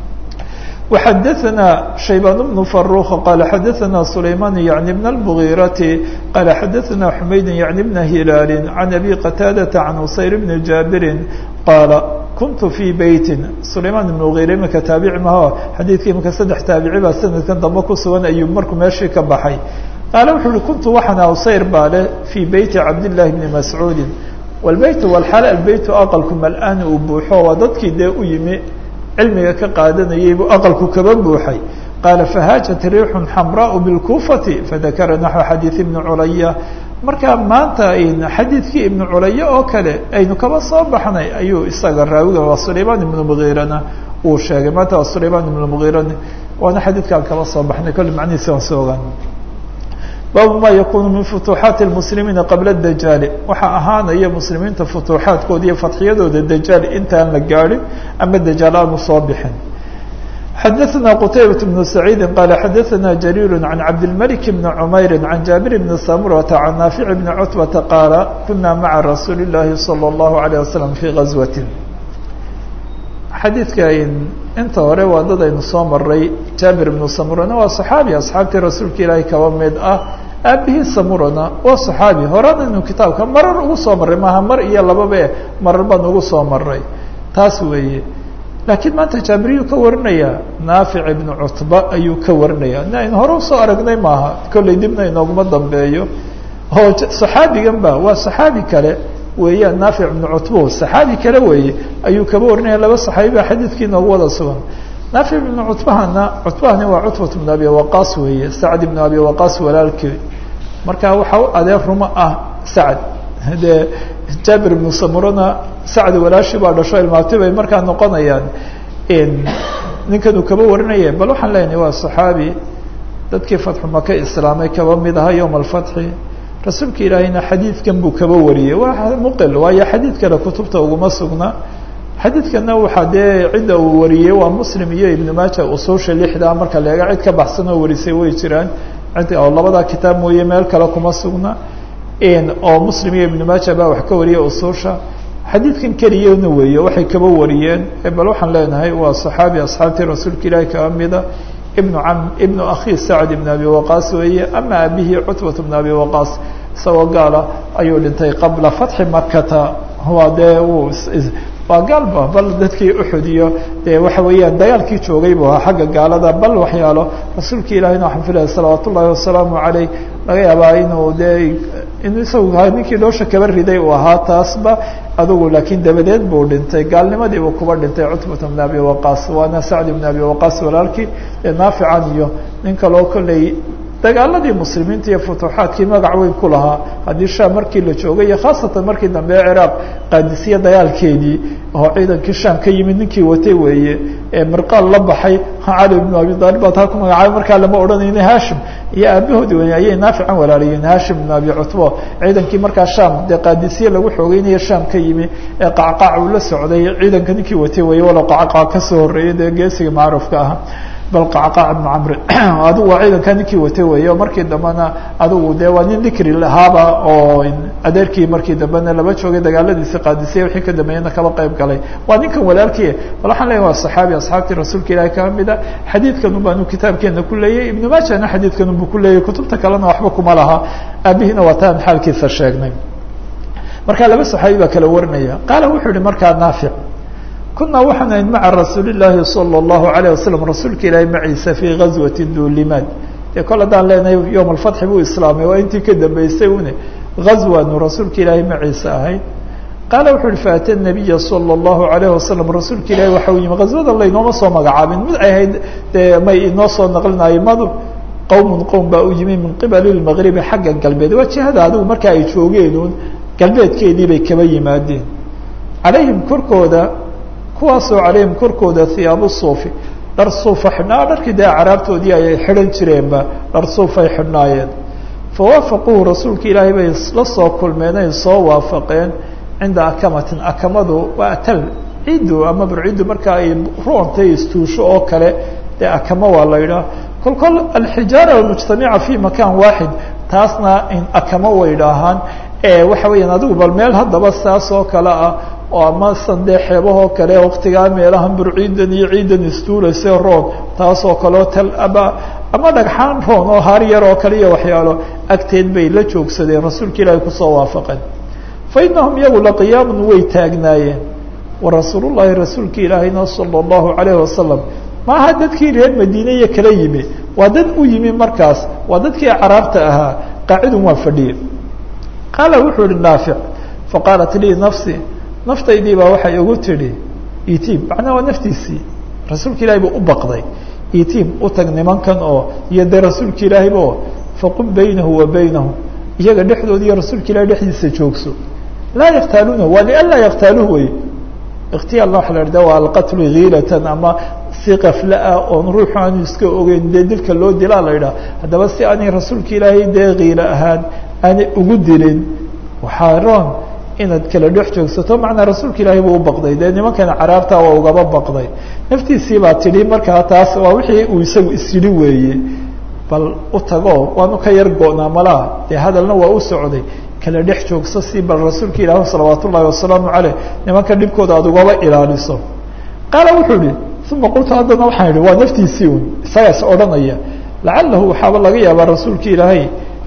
وxadثna شhaybان بن فروخ qال xadثna سlayman yعnي بن المغيرة qال xadثna حmayd yعnي بن هiلال عن أbي qتاadة عن usayr بن jaaبir qاaل kuنت في beyt سlayman بن مغيرة imika taabici maho xadiidka imika 3 taabici baa sanadkan dambe ku sugan ayuu markuu meeshii ka baxay qaale wuxuu uhi kuntu waxana usayr baa leh fii beyti cabdاللahi بن mascuudi والbeyt والxaal albeyt aqalku mal-aan uu buuxo waa dadkii dee u yimi cilmiga ka qaadanayay buu aqalku kaba buuxay qaala fahaajat riixun xamraau bilkuufati fadakara naxو xadiid ibni culaya markaa maanta xadiidkii ibnu culaya oo kale aynu kaba soo baxnay ayuu isaga raawiga waa sulayman ibnu mugiirana uu sheegay maanta waa sulayman ibnu mugiirana waana xadiidkaan kaba soo baxnay kolle macnihiisi aan soo ogaan baabu ma yakunu min futuuxaati lmuslimiina qabla dajaali waxaa ahaanaya muslimiinta futuuxaadkooda iyo fatxiyadooda dajaal intaan la gaadhin ama dajaal aanu soo bixin xadaثna qtaybaة بن سacيidi qala xadaثna jariir عan cabdالmلك بn cmayr عan jaabir bn samurata عan naafic bn cutbata qaala kuna maca rasuuli الlahi salى الlahu عalيه waslم fii غaswati xadiidka inta hore waa dad aynu soo maray jaabir ibnu samurana waa صaxaabi asxaabtii rasuulka ilaahay kaba mid ah aabihii samurana waa صaxaabi horena inu kitaabka marar ugu soo maray maaha mar iyo lababe marar baan ugu soo maray taas weeye laakiin maanta jaabiriyuu ka warinaya naafic ibnu cutba ayuu ka warinaya in hore usoo aragnay maaha kollay dibna inooguma dambeeyo oo صaxaabigan ba waa صaxaabi kale weeyaan naafic ibnu cutba صaxaabi kale weeye ayuu kaba warinaya laba صaxaabi ba xadiidkii inoogu wada sugan naafic ibnu cutbahani waa cutbat ibn abi waqaas weeye sacd ibn abi waqaas walaalkii marka waxa u adeer ruma ah sacd dee jaabir ibnu samurana sacd walaashi baa dhasho ilmaabti bay markaa noqonayaan ninkan uu kaba warinaya bal waxaan leenahay waa صaxaabi dadkii fatxu maka islaamay kaba mid aha yowm alfatxi rasuulka ilaahayna xadiidkan buu kaba wariyey waa muqil waayo xadiid kale kutubta uguma sugna xadiidkana waxaa dee cidda uu wariyey waa muslim iyo ibnu maaja usuusha lixda marka leega cid ka baxsan oo warisay way jiraan oo labada kitaab mooye meel kale kuma sugna oo muslim iyo ibnu maaja baa wax ka wariyay usuusha xadiidkan keliyana weeye waxay kaba wariyeen bal waxaan leenahay waa صaxaabi asxaabtii rasuulka ilaahi kaba mida ibnu akhi sacd ibn abi waqaas weeye ama aabihii cutbat ibn abi waqaas isagoo gaala ayuu dhintay qabla fatxi makata waa dee waa gaalba bal dadkii uxud iyo dee waxa weeyaan dagaalkii joogay buu ahaa xagga gaalada bal waxyaalo rasuulka ilaahina waxaan filaya salawaat ullahi wasalaamu caleyh laga yaabaa inuu dee inuu isagu ninkii dhoosha kaba riday uu ahaa taasba adugu laakiin dabadeed buu dhintay gaalnimadii buu kuba dhintay cutbat ibn abi waqaas waana sacd ibn abi waqaas walaalkii naafican iyo nin kaloo kolley dagaaladii muslimiinta iyo futuuxaadkii magac weyn ku lahaa haddii shaam markii la joogay iyo khaasatan markii dambe ee ciraaq qaadisiya dagaalkeedii oo ciidankii shaam ka yimid ninkii watay weeye ee mirqaal la baxay cali ibnu abi aalib baa taa ku magacaabay markaa lama odhanayna hashim iyo aabahoodi wey ayay naafican walaaliyeen hashim ibnu abi cutbo ciidankii markaa shaam dee qaadisiye lagu xoogeynayo shaam ka yimi ee qacqaac uu la socday ciidanka ninkii watay weeye walow qacqaac kasoo horreeyay dee geesiga macruufka aha bal qacqaac ibnu camri adigu waa ciidanka ninkii watay weeye oo markii dambena adigu dee waa nin dikri lahaaba oo adeerkii markii dambena laba joogay dagaaladiisi qaadisiya wixii ka dambeeyana kaba qayb galay waa ninkan walaalkii bal waxaan leeyahay waa صaxaabi asxaabtii rasuulka ilaahi ka mida xadiidkan baanu kitaabkeena ku leeyay ibnu maajana xadiidkan buu ku leeyay kutubta kalena waxba kuma laha aabihina waa taan xaalkiisa sheegnay marka laba صaxaabi baa kala warinaya qaala wuxuu yihi markaa naafic kunaa waxaan ahayd maca rasuuli llaahi salى اllahu alayه wasalam rasuulka ilaahi maciisa fii gazwati duulimaad dee kol haddaan leenahay yowm alfatxi buu islaamay waa intii ka dambeysay une gazwanu rasuulka ilaahi maciisa ahayd qaala wuxuu uhi faata nabiya salى اllahu alayh wasalam rasuulka ilahi waxa u yimi gazwada laynooma soo magacaabin mid ay ahayd dee may inoo soo naqlinayo madu qowm baa u yimi min qibali lmagribi xagga galbeed waa jihada adigu marka ay joogeenun galbeedkeedii bay kaba yimaadeen calayhim korkooda kuwaasoo calayhim korkooda hiyaabu suufi dhar suufa xidhnaa dharkii dee caraabtoodii ayay xidhan jireenba dhar suufay xidhnaayeen fawaafaquuhu rasuulka ilaahay bay la soo kulmeen ay soo waafaqeen cinda akamatin akamadu waa atal ciiddu ama burciddu marka ay ruuntay istuusho oo kale dee akamo waa la yidhaah kolkol alxijaara almujtamica fi makan waaxid taasna in akamo way idhaahaan waxa weeyaan adigu bal meel haddaba saas oo kale ah oo ama sandee xeebahoo kale waktigaa meelahan burciidan iyo ciidan istuulayse roon taasoo kaleo tal ama dhagxaan roon oo haar yar oo kale iyo waxyaalo agteed bay la joogsadeen rasuulka ilaahi kusoo waafaqeen fa inahum iyagu laqiyaamun way taagnaayeen wa rasuulullahi rasuulka ilaahina sala allahu calayhi wasalam maaha dadkii reer madiine iyo kala yimi waa dad u yimi markaas waa dadkii caraabta ahaa qaacidun waa fadhiye qaala wuxuu ihi naafic faqaalat lii nafsi naftaydii baa waxay ugu tidhi itiim macnaha waa naftiisii rasuulka ilahi buu u baqday itiim u tag nimankan oo iyo dee rasuulka ilaahiyba oo faqum baynahu wa baynahum iyaga dhexdooda iyo rasuulka ilahi dhexdiisa joogso laa yaktaaluuna waa lianlaa yaktaaluhu wey ikhtiyaalna waxa la idhahda waa alqatlu hiilatan ama si kafla-ah oon ruuxu aanu iska ogeyn dee dilka loo dilaa la idhaha haddaba si aanay rasuulka ilaahay dee kiilo ahaan aanay ugu dilin waxaa roon inaad kala dhex joogsato macnaa rasuulka ilaahay buu u baqday dee nimankan caraabta waa ugaba baqday naftiisii baa tidhi markaa taas waa wixii uu isagu isyidhi weeye bal u tago waanu ka yar go-naa malaha dee hadalna waa u socday kala dhex joogso si bal rasuulka ilaah salawaat ullahi wasalaamu caleyh nimanka dhibkooda aad ugaba ilaaliso qaala wuxuu ihi uma qultu haddana waxaan idhi waa naftiisii un isagaas odhanaya lacalahu waxaaba laga yaabaa rasuulka ilaahay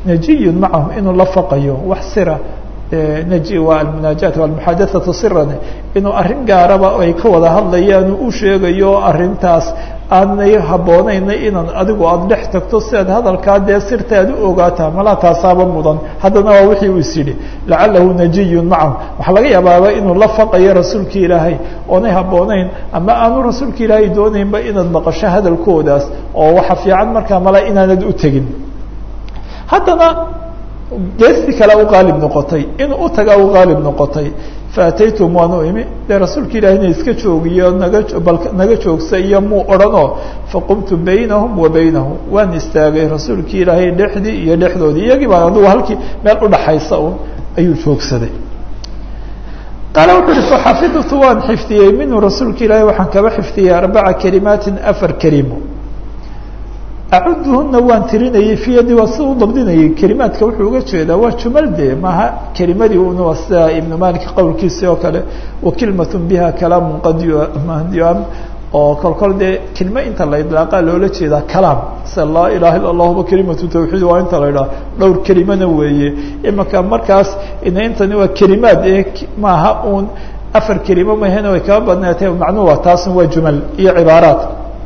najiyun macahum inuu la faqayo wax sira naji waa almunaajaat walmuxadathatu siran inuu arrin gaaraba ay ka wada hadlayaan u sheegayo arrintaas aanay haboonayna inaan adigu aada dhex tagto si aad hadalkaa dee sirta aad u ogaataa malaa taasaaba mudan haddana waa wixii uu is yidhi lacalahu najiyun macahum waxaa laga yaabaaba inuu la faqayo rasuulka ilaahay oonay habooneyn ama aanu rasuulka ilaahay dooneynba inaad maqasho hadalkoodaas oo waxa fiican markaa mala inaanad u tegin haddana geesti kale u qaalib noqotay inuu u taga u qaalib noqotay faataytum waan u imi dee rasuulka ilaahayna iska joogiyo naga joogsa iyo muu odhanoo faqumtu baynahum wa baynahu waan istaagay rasuulkii ilaahay dhexdii iyo dhexdoodii iyagii baa adugu halkii meel udhaxaysa un ayuu joogsaday qaala wuxuu uhi faxafidtu waan xifdiyey minhu rasuulka ilaahay waxaan kaba xifdiyey 4 kalimaatin 4 kelimo acuduhuna waan tirinayay fi yadi waa si u dabdinayay kelimaadka wuxuu uga jeedaa waa jumal de maaha kelimadii una waa sida ibnu malik qowlkiisi oo kale wa kilmat biha kalaamun qad yuam oo kolkol dee kelimo inta la idlaaqa loola jeedaa kalaam sida laa ilaha illa allahuma kelimatu tawxiid waa inta la idhaha dhowr kelimana weeye imaka markaas intani waa kelimaad maaha uun 4 kelimo mahena way kaba badnaatay macnuhu waa taasun waa jumal iyo cibaaraat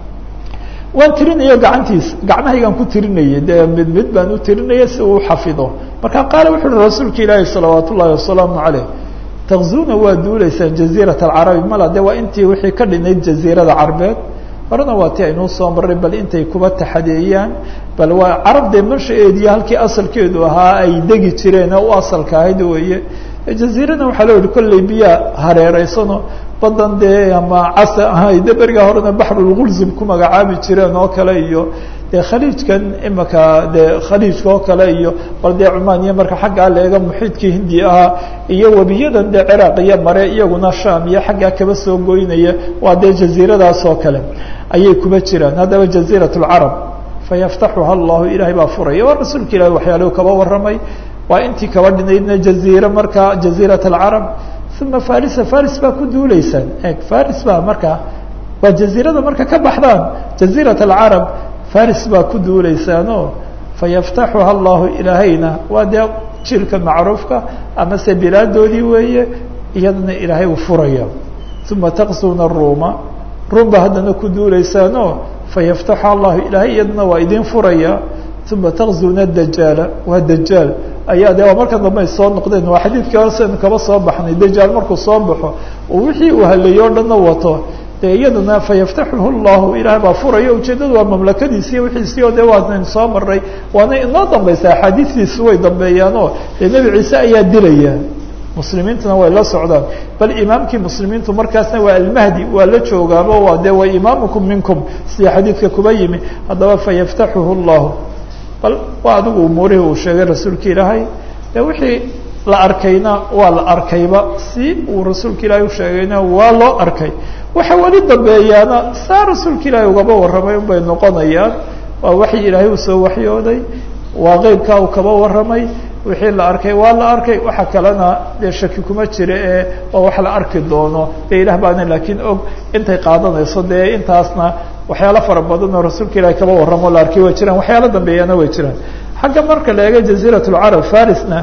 waan tirinayo gacmahaygaan ku tirinayay dee mid baan u tirinaya si uu xafido marka qaala wuxu uhi rasuulka ilaahi salawaat ullahi wasalaamu caleyh takzuuna waa duuleysaan jaziirat alcarabi mala de waa intii wixii ka dhinayd jaziirada carbeed horena waa ti aynuu soo maray bal intay kuba taxadeeyaan bal waa carab dee manshaeediyo halkii asalkeedu ahaa ay degi jireen oo u asalka ahayd weeye jaziirana waxaa loo yihi kolley biyaa hareereysano badan dee ama casa ahayde berigaa horena baxrulgulzum ku magacaabi jireen oo kale iyo dee khaliijkan imaka dee khaliijka oo kale iyo bal dee cumaan iyo marka xaggaa leega muxiidkii hindi ahaa iyo webiyadan dee ciraaq iyo mare iyaguna sham iyo xaggaa kaba soo goynaya waa dee jaziiradaas oo kale ayay kuba jiraan haddaba jaziirat lcarab fayaftaxuha allahu ilaahay baa furaya waa rasuulka ilahi waxyaalahu kaba warramay waa intii kaba dhinaydna jaziire marka jaziirat alcarab uma farisa faris baa ku duuleysaan faris baa markaa waa jaziirada marka ka baxdaan jaziirat alcarab faris baa ku duuleysaanoo fayaftaxuha allahu ilaahayna waa dee jilka macruufka ama se bilaadoodii weeye iyadana ilaahay uu furaya uma taqsuuna ruuma ruum baa haddana ku duuleysaanoo fayaftaxuha allahu ilaahay iyadana waa idin furaya uma taqzuuna dajaala waa dajaal ayaa de waa marka dambe ay soo noqdeen waa xadiidkaasaynu kaba soo baxnay dajaal markuu soo baxo oo wixii uu haleeyo o dhanna wato dee iyadana fayaftaxuhu llahu ilaah baa furaya ujeeddadu waa mamlakadiisiiyo wixiisii oo dee waanaynu soo maray waana inoo dambaysa axaadiistiisu way dambeeyaanoo dee nebi ciise ayaa dilaya muslimiintuna way la socdaan bal imaamkii muslimiintu markaasna waa almahdi waa la joogaabo waa dee wa imaamukum minkum sida xadiidka kuba yimi haddaba fayaftaxuhu llahu bal waa adigu umuurihii uu sheegay rasuulka ilaahay dee wixii la arkayna waa la arkayba si uu rasuulka ilaahay usheegayna waa loo arkay waxa weli dambeeyaana saa rasuulka ilaahay ugaba warramay unbay noqonayaan waa waxyi ilaahay uu soo waxyooday waa qeybkaa uu kaba warramay wixii la arkay waa la arkay waxa kalena dee shaki kuma jira ee waa wax la arki doono dee ilaah baana laakiin og intay qaadanayso dee intaasna waxyaalo fara badan oo rasuulka ilaahay kaba warramo la arkay way jiraan waxyaalo dambeeyana way jiraan xagga marka la eego jaziirat lcarab farisna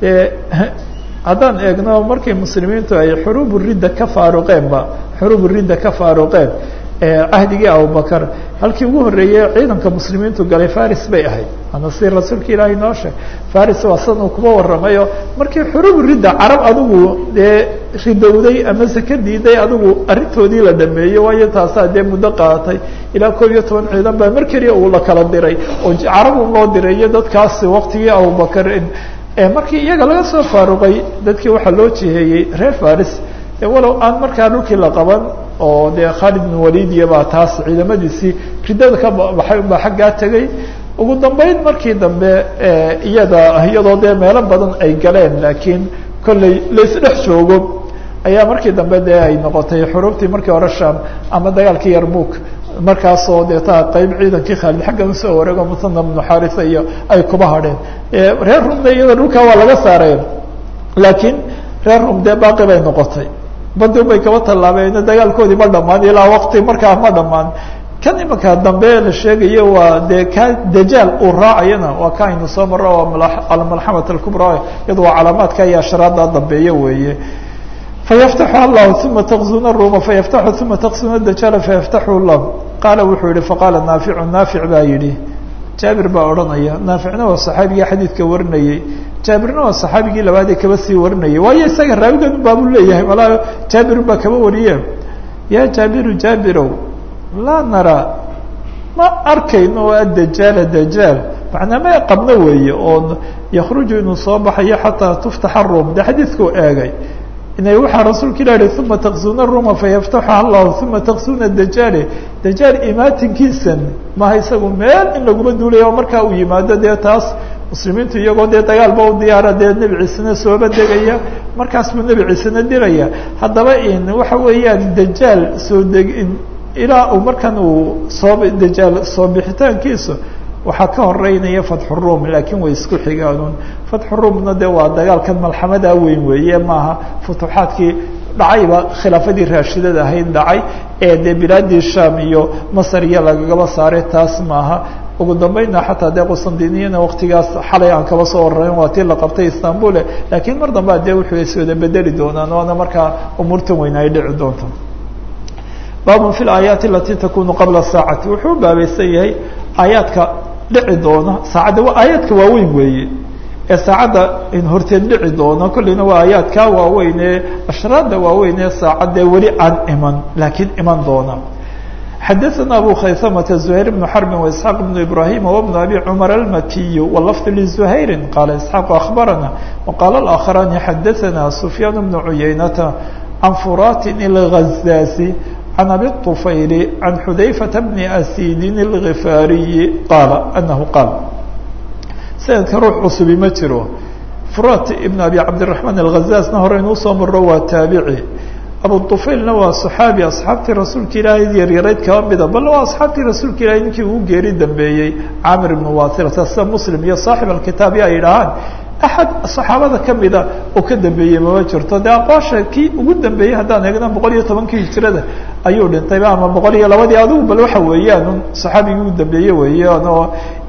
haddaan eegno markay muslimiintu ay xuruub ridda ka faaruqeenba xuruub ridda ka faaruqeen cahdigii abubakar halkii ugu horreeyey ciidanka muslimiintu galay faris bay ahayd ana si rasuulka ilaahay noo sheeg faris waa san uu kuba warramayo markii xuruub ridda carab adigu dee ridowday ama saka diiday adigu arrintoodii la dhameeyey waayo taasaa dee muddo qaadatay ilaa 11 ciidan baa mar keliya uu la kala diray oo carab u loo diray iyo dadkaasi waqtigii abubakar markii iyaga laga soo faaruqay dadkii waxaa loo jiheeyey reer faris walow aan markaa dhulkii la qaban oo dee khaalid bin walid iyo baa taas ciidamadiisii riddada ka baxay unbaa xaggaa tegay ugu dambeyn markii dambe iyadoo dee meelo badan ay galeen laakiin kolley laysdhex joogo ayaa markii dambe dee ay noqotay xuruubtii markii hore sham ama dagaalkii yarmuk markaasoo dee taa qeyb ciidankii khaalid xaggan usoo wareego musana bnu xarisa iyo ay kuba hadheen reer rumna iyada dhulkaa waa laga saareen laakiin reer rum dee baaqi bay noqotay badi bay kaba tallaabeen dagaalkoodii ma dhamaan ilaa waqti markaa ma dhamaan kan imanka dambe la sheegayo waa dee ka dajaal uu raacayana waa ka aynu soo maro almalxamat alkubra iyado waa calaamaadka iyo ashraada dambeeya weeye fayaftaxu allahu uma taqzuna ruma fayaftaxu uma taqzuna dajaala fayaftaxu llah qaala wuxuu yihi faqaala naaficu naafic baa yidhi jaabir baa odhanaya naaficna waa saxaabigii xadiidka warinayey jaabirna waa saxaabigii labaadee kaba sii warinayay waayo isaga raawigan baabuu leeyahay malaa jaabirun baa kaba wariye ya jaabiru jaabirow laa naraa ma arkayno adajaala dajaal macnaa ma qabno weeye oo yakruju inuu soo baxayo xataa tuftaxa rum de xadiidkuu eegay inay waxaa rasuulka ilah yihi uma taqzuna ruma fayaftaxuha allahu uma taqzuna dajaale dajaal imaatinkiisan maha isagu meel in laguma duulaya oo markaa uu yimaado dee taas muslimiintu iyagoo dee dagaalba u diyaara dee nebi ciisena sooba degaya markaas buu nebi ciisena diraya haddaba in waxa weeyaan dajaal soo deg ilaa uu markan uu soo dajaal soo bixitaankiisa waxaa ka horeynaya fatxu rum laakiin way isku xigaanun fatxu rumna de waa dagaalkan malxamada weyn weeye maaha futuuxaadkii dhacayba khilaafadii raashidada ahayd dhacay ee dee bilaadii sham iyo masar iyo lagagaba saaray taas maaha ugu dambeynna xataa dee qustandiniyana waktigaas xalay aan kaba soo warareyn waa tii la qabtay istanbule laakiin mar dambea dee wuxuu iswada bedeli doonaan waana markaa umuurtan weyn ay dhici doonto baabun fi laayaati alatii takunu qabla saacati wuxuu baabaysan yahay aayaadka dhici doona saacadda waa aayaadka waaweyn weeye ee saacadda in horteed dhici doona kolleyna waa aayaadka waaweyn ee ashraada waaweyn ee saacadda weli aan iman laakiin iman doona xadaثna abu khaysamata زuhayr بن xrb وإسحاq بن ibrahim وبن abi cmr الmakiy wlfd لزuhayri qala isحاq aخbarana وqala الآkخrani xadaثna سfyaan بن cuyaynata can furatin الغazاzi عن أبي الطفيل عن حذيفة بن أسيد الغفاري قال أنه قال سندka ruux cusbi ma jiro فرات بن أبي عبدالرحمن الغزازna hore inuu soo maro waa taaبعي أبوطفيلna waa صحاaبي أصحاabtii rasuulka ilaahay yaryarayd kaba mida bal waa أصحaabtii rasuulka ilahay ninkii ugu geeri dambeeyey camir بن wathilata sida mslim iyo صaaxiب الkitaabi ay dhahaan axad saxaabada kamida oo ka dambeeyey mama jirto dee aqoosha kii ugu dambeeyey haddaan eegna 110kii hijrada ayuu dhintayba ama 102 adigu bal waxa weeyaan saxaabigii ugu dambeeye weeyaan oo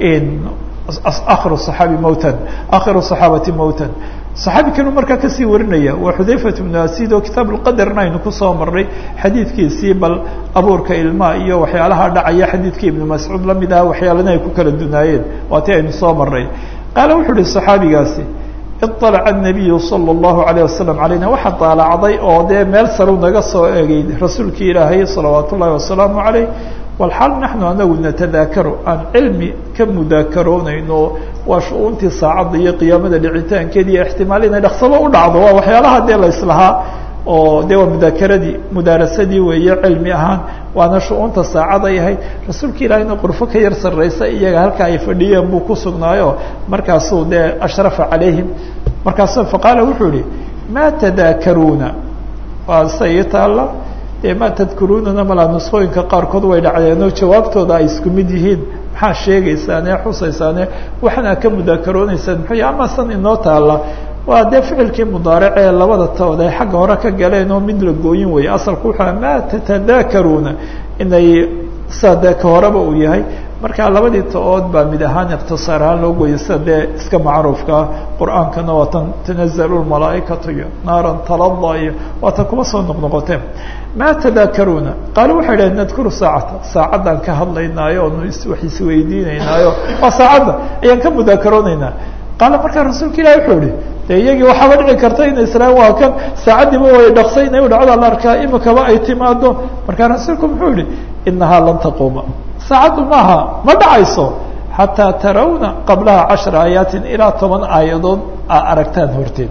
akhiru صaxaabi mawtan akhiru صaxaabati mawtan صaxaabi kanu markaa kasii warinaya waa xudayfat bnu asid oo kitaab اlqadarna aynu kusoo marnay xadiidkiisii bal abuurka ilmaa iyo waxyaalaha dhacaya xadiidkii ibnu mascuud lamid aha waxyaalana ay ku kala dunaayeen waa ti aynu soo marnay qaala wuxuu uhi صaxaabigaasi iطalaca الnabiyu salى الlahu عalيه wasalam calayna waxa daalacday oo dee meel saru naga soo egay rasuulkii ilaahay salawaat ullahi wasalaamu عaleyh walxaal naxnu anagu natadaakaru aan cilmi ka mudaakaroonayno waa shu-uuntii saacadda iyo qiyaamada dhicitaankeeda iyo ixtimaal inay dhaksabo u dhacdo waa waxyaalaha dee la islahaa oo de waa mudakaradii mudaarasadii weeye cilmi ahaan waana shu-uunta saacaday ahayd rasuulka ilaahayna qurfo ka yar sarreysa iyaga halka ay fadhiyeen buu ku sugnaayo markaasuu dee ashrafa calayhim markaasu faqaala wuxuu ihi maa tadaakaruuna waa say taalla ma tadkuruunana malaa nusqooyinka qaarkood way dhacdeenoo jawaabtooda ay isku mid yihiin maxaa sheegaysaane xusaysaane waxana ka mudaakaroonaysaa muxuu yahay ama san inoo taalla waa dee ficilkii mudaaric ee labada tood ay xagga hore ka galeen oo mid la gooyin weeye asalku wuxuu maa tatadaakaruuna inay saa dee ka horeba uu yahay marka labadii to-ood baa mid ahaan ikhtisaar ahaan loo gooyay sida dee iska macruufkaa qur-aankana waatan tanazalu lmalaaikatu iyo naaran talada iyo waatan kuma soo noqnoqoteen maa tadaakaruuna qaalo waxay dhahen nadkuru saacata saacaddaan ka hadlaynaayo oonu wax isweydiinaynaayo waa saacadda ayaan ka mudaakaroonayna qaala markaa rasuulka ilahi wuxuu ihi de iyagii waxaaba dhici karta in islaam waa kan saacaddiiba way dhaqsay inay u dhacda la arkaa imikaba ay timaado markaa rasuulku muxuu yihi inahaa lan taquuma saacaddu maaha ma dhacayso xataa tarawna qablaha 10 aayaatin ilaa 10 aayadood aa aragtaan horteed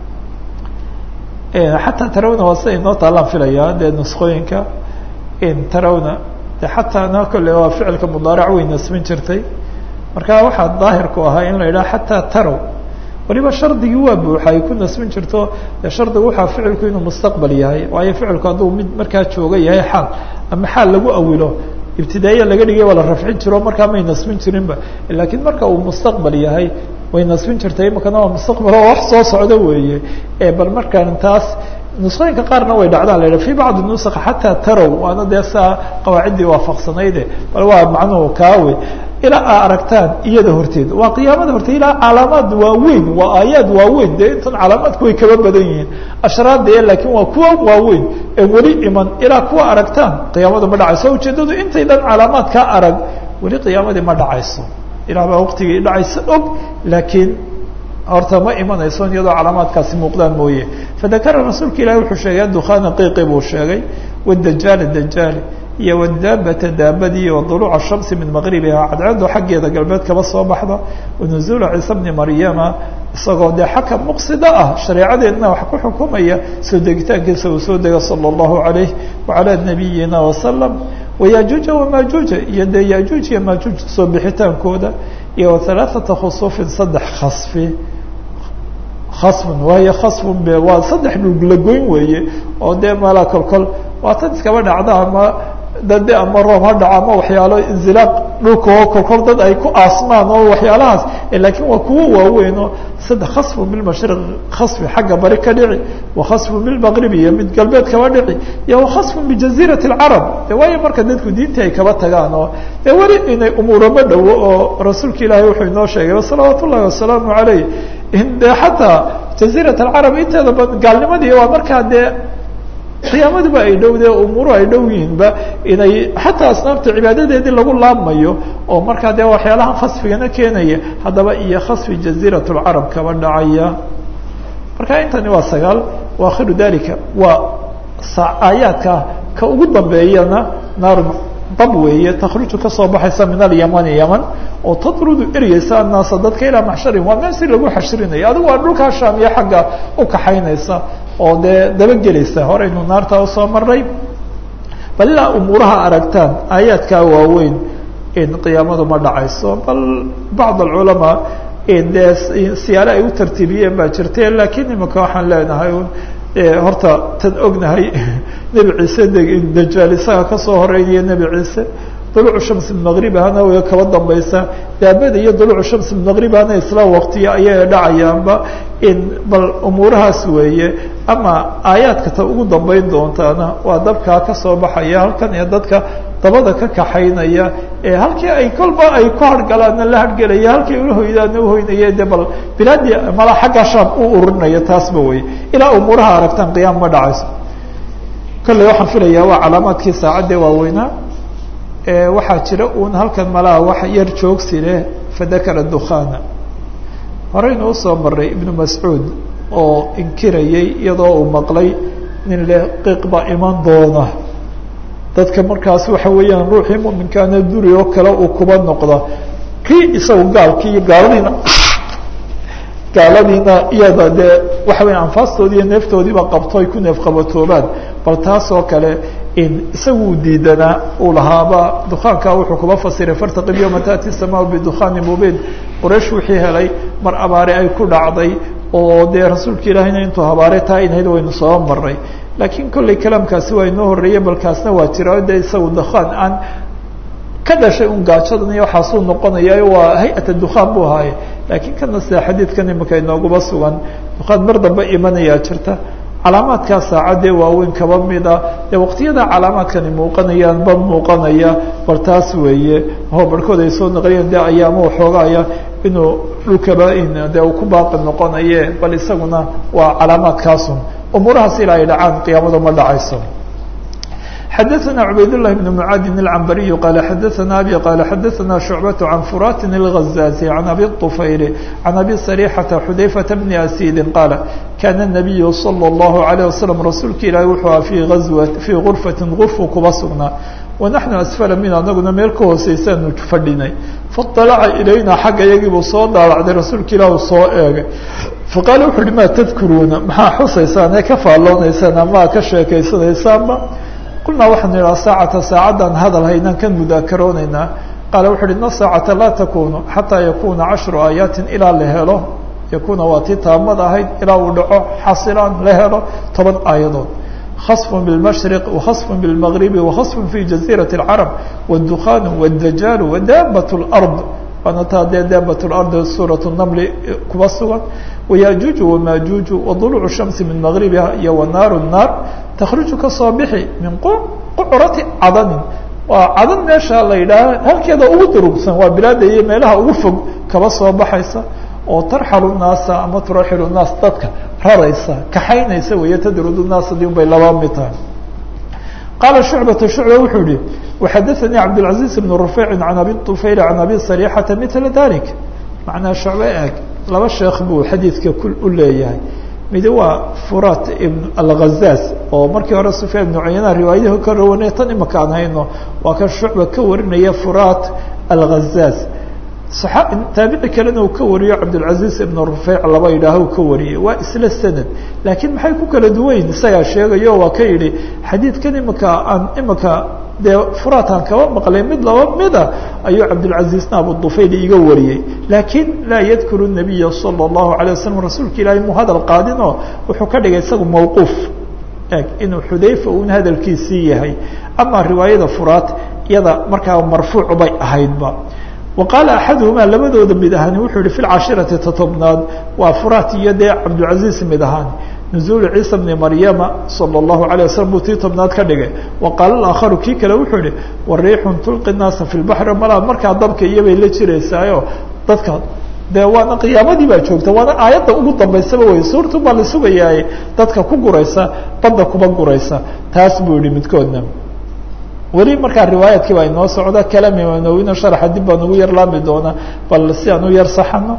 xataa tarawna waa sida inoo taalaan filaya dee nusqooyinka tarawna de xataa na kolle waa ficilka mudaaric way nasbin jirtay marka waxaa daahirku ahaa in la yidhaha xataa tarow waliba shardigii waa buuxa ay ku nasbin jirto dee shardigu waxaa ficilku inuu mustaqbal yahay waayo ficilku hadduu mid markaa jooga yahay xaal ama xaal lagu awilo ibtidaaiya laga dhigay waa la rafcin jiro markaa may nasbin jirinba laakiin marka uu mustaqbal yahay way nasbin jirtay imakana waa mustaqbal oo wax soo socda weeye bal markaan taas nusqooyinka qaarna way dhacdaa la yidhaha fi bacdi nusakh xataa tarow waana dee saa qawaaciddii waafaqsanayde bal waa macnuhu kaawe ilaa aa aragtaan iyada horteed waa qiyaamada horteed ilaa calaamaad waaweyn waa aayaad waaweyn dee intan calaamaadku way kaba badan yihiin ashraadee laakiin waa kuwa waaweyn ee weli iman ilaa kuwa aragtaan qiyaamada ma dhacayso ujeedadu intay dhan calaamaad kaa arag weli qiyaamadii ma dhacayso ilah baa waqtigii dhacayso og laakiin horta ma imanayso iyadoo calaamaadkaasi muuqdaan mooye fadakara rasuulka ilahi wuxuu sheegay adukhaana qiiqi buu sheegay wadajaal dajaali iyo wadaabata daabadii waduluuca shamsi min maqribiha cadceedo xaggeeda galbeed kaba soo baxda wanuzuula ciisa bni maryama isagoo dee xaka muqsida ah shareecadeedna wax ku xukumaya soo degitaankiisa uu soo dega sala allahu alayh wacala nabiyina wasalam wayajuuja wamaajuuja iyo dee yajuuj iyo maajuuj soo bixitaankooda iyo wahalaaثata khusufin saddex khasfi khasfun waayo khasfun be waa saddex dhuglagoyn weeye oo dee mala kolkol waa tan iskaba dhacda ama dade ama roob ha dhaco ama waxyaalo inzilaaq dhulka oo kolkol dad ay ku aasmaan oo waxyaalahaas laakiin waa kuwo waaweyn oo saddex khasfun bilmashriq khasfi xagga bari ka dhici wa khasfun bilmaqribi iyo mid galbeed kaba dhici iyo wa khasfun bijaziirati alcarab de waayo marka dadku diintii ay kaba tagaan oo dee weli inay umuurama dhowo oo rasuulka ilaahay wuxuu inoo sheegay salawaat ullahi wasalaamu calayh in dee xataa jaziirat alcarab inteeda ba gaalnimadii waa markaa dee qiyaamaduba ay dhow dee umuuru ay dhow yihiinba inay xataa asnaabta cibaadadeedii lagu laabmayo oo markaa dee waxyaalaha khasfigana keenaya haddaba iyo khasfi jaziirat lcarab kaba dhacaya marka intani waa sagaal waakhiru dalika waa aayaadka ka ugu dambeeyana naaru dab weeye takhruju kasoo baxaysa min alyamani yaman oo tadrudu eryeysa annaasa dadka ilaa maxsharin waa meel si lagu xashrinaya adigu waa dhulkaa shaamiya xagga u kaxaynaysa oo dee dabagelaysa horeynu naarta usoo maray bal ilaa umuuraha aragtaan aayaadkaa waaweyn in qiyaamadu ma dhacayso bal bacd alculamaa dee siyaare ay u tartiibiyeen baa jirte laakiin imika waxaan leenahay horta tan ognahay nebi ciise dajaal isaga kasoo horeynaya nebi ciise duluucu shamsi maqribahana way kaba dambaysa daabada iyo duluucu shamsi maqribahana isla waqtiya ayay dhacayaanba in bal umuurahaas weeye ama aayaadka ta ugu dambeyn doontaana waa dabkaa kasoo baxaya halkan ee dadka dabada ka kaxaynaya ee halkii ay kolba ay ku hargalaana la hargelaya halkii ulahoydaana uhoynaya de bal bilaadii mala xagga shaam u ururinaya taasba wey ilaa umuuraha aragtaan qiyaam ma dhacayso kolley waxaan filayaa waa calaamaadkii saacadde waaweynaa waxaa jira uun halkan malaha wax yar joogsi leh fadakara dukhaana horeynu usoo maray ibnu mascuud oo inkirayay iyadoo uu maqlay nin leh qiiq baa iman doona dadka markaas waxa weeyaan ruuxii muminkaana duri oo kale uu kuba noqda kii isaga gaalkii iyo gaaladiina iyada dee waxa weya anfaastoodii iyo neeftoodiiba qabto ay ku neef qabatoobaan bal taas oo kale in isagu diidanaa uu lahaaba dukaanka wuxuu kuba fasiray fartaqib yowma taati samaa bidukhaani mubiin quraysh wixii helay mar abaare ay ku dhacday oo dee rasuulka ilaahayna intuu habaare taa inayd waynu soo maray laakiin kolley kalaamkaasi waa inoo horreeyey balkaasna waa jira de isagu dukhaan aan ka dhashay un gaajadan iyo waxaasuu noqonaya waa hay-ata dukhaan buu ahaaye laakiin kana sida xadiidkan imika inooguba sugan dukhaan mar dambe imanayaa jirta calaamaadkaa saacadee waaweyn kaba mida dee waqtiyada calaamaadkani muuqanayaan ba muuqanaya bal taas weeye ho barhkood ay soo naqliyeen dee ayaamo waxoogaya inuu dhulkaba dee uu ku baaqi noqonaye bal isaguna waa calaamaadkaasun umuurahaas ilaa ay dhacaan qiyaamadu ma dhacayso xadaثna cubayd للhi بن mعاadin العنbariي qال xadaثna abي qال xadaثna شhuعbaة عan furaati الغزاaزي عan abi الطufayl عan abi صريxةa xudayfaةa بن أسيdi qاaل kana النabiy slى الlaه عليه وasلم rasuulka ilaahi wuxuu aha fii غurfaةi غurfu kuba sugnaa wanaxnu asfala min anaguna meel ka hooseysaanu fadhinay faطalaca ilayna xagga yagiibuu soo daalacday rasuulka ilaah uu soo eegay faqaala wuxu uhi maa tadkuruuna maxaa xusaysaan ee ka faalloonaysaan ama ka sheekaysanaysaanba qulnaa waxaan idhaha saacata saacaddan hadal haynaan kan mudaakaroonayna qaala wuxu uhi ina saacata laa takunu xataa yakuna 10 aayaatin ilaa la helo yakuna waa tii taamad ahayd ilaa uu dhaco xasilaan la helo 10 aayadood khasf bilmashriq wakhasf bilmagribi wakhasf fi jaziirati اlcarab wاdukhaan wاdajaal wadaabat اlard waana taa dee daabat lardi suurat namli kuba sugan wayajuuju wamaajuuju waطuluucu shamsi min magribiha iyo wanaaru naar takhruju kasoo bixi min qucrati cadanin waa cadan meesha la yidhaaha halkeeda ugu durugsan waa bilaada iyo meelaha ugu fog kaba soo baxaysa oo tarxalu naasa ama turaxilu naas dadka raraysa kaxaynaysa weeye tadrudu naas hadii un bay laba mid tahay qaala shucbata shucba wuxuu yihi waxadaanii cabdilcaziiz ibn rufeyc can abi طufayl can abi sarixata mila dalik macnaa shucbe eeg laba sheekh buu xadiidka u leeyahay midi waa furat ibn alghazaaz oo markii hore sufyaan ibnu cuyana riwaayadaha ka rawanay tan imaka aan hayno waa kan shucba ka warinaya furat alghazaaz taabici kalena uu ka wariyo cabdilcaziiz ibn rufeyc laba yidhaaho ka wariyey waa isla sanad laakiin maxay ku kala duwayn isagaa sheegayo waa ka yidhi xadiidkan imaka dee furataan kaba maqlay mid laba mida ayuu cabdilcaziizna abudufayl iga wariyey laakiin laa yadkuru nabiya sala allahu alay wasalam rasuulka ilaahay mu hadal qaadinoo wuxuu ka dhigay isagu mawquuf inuu xudayfa uun hadalkiisii yahay ama riwaayada furaat iyada markaa marfuuc bay ahaydba waqaala axaduhumaa labadooda mid ahaani wuxuu yihi fi lcashirati totobnaad waa furaat iyo dee cabdilcaziiz mid ahaani nuzuulu ciisa bni maryama sala allahu alayh wasalam buu tii tobnaad ka dhigay wa qaala alaakharu kii kale wuxuu yihi wariixun tulqi naasa fi lbaxri malaa markaa dabka iyobay la jiraysaayo dadka dee waana qiyaamadii baa joogta waana aayadda ugu dambaysaba wey suurtu baa la sugayaaye dadka ku guraysa badda kuba guraysa taas buu yihi midkoodna weli markaa riwaayaadkii baa inoo socda kalaam imaam nawowina sharaxa dib baan ugu yar laami doona bal si aan u yar saxano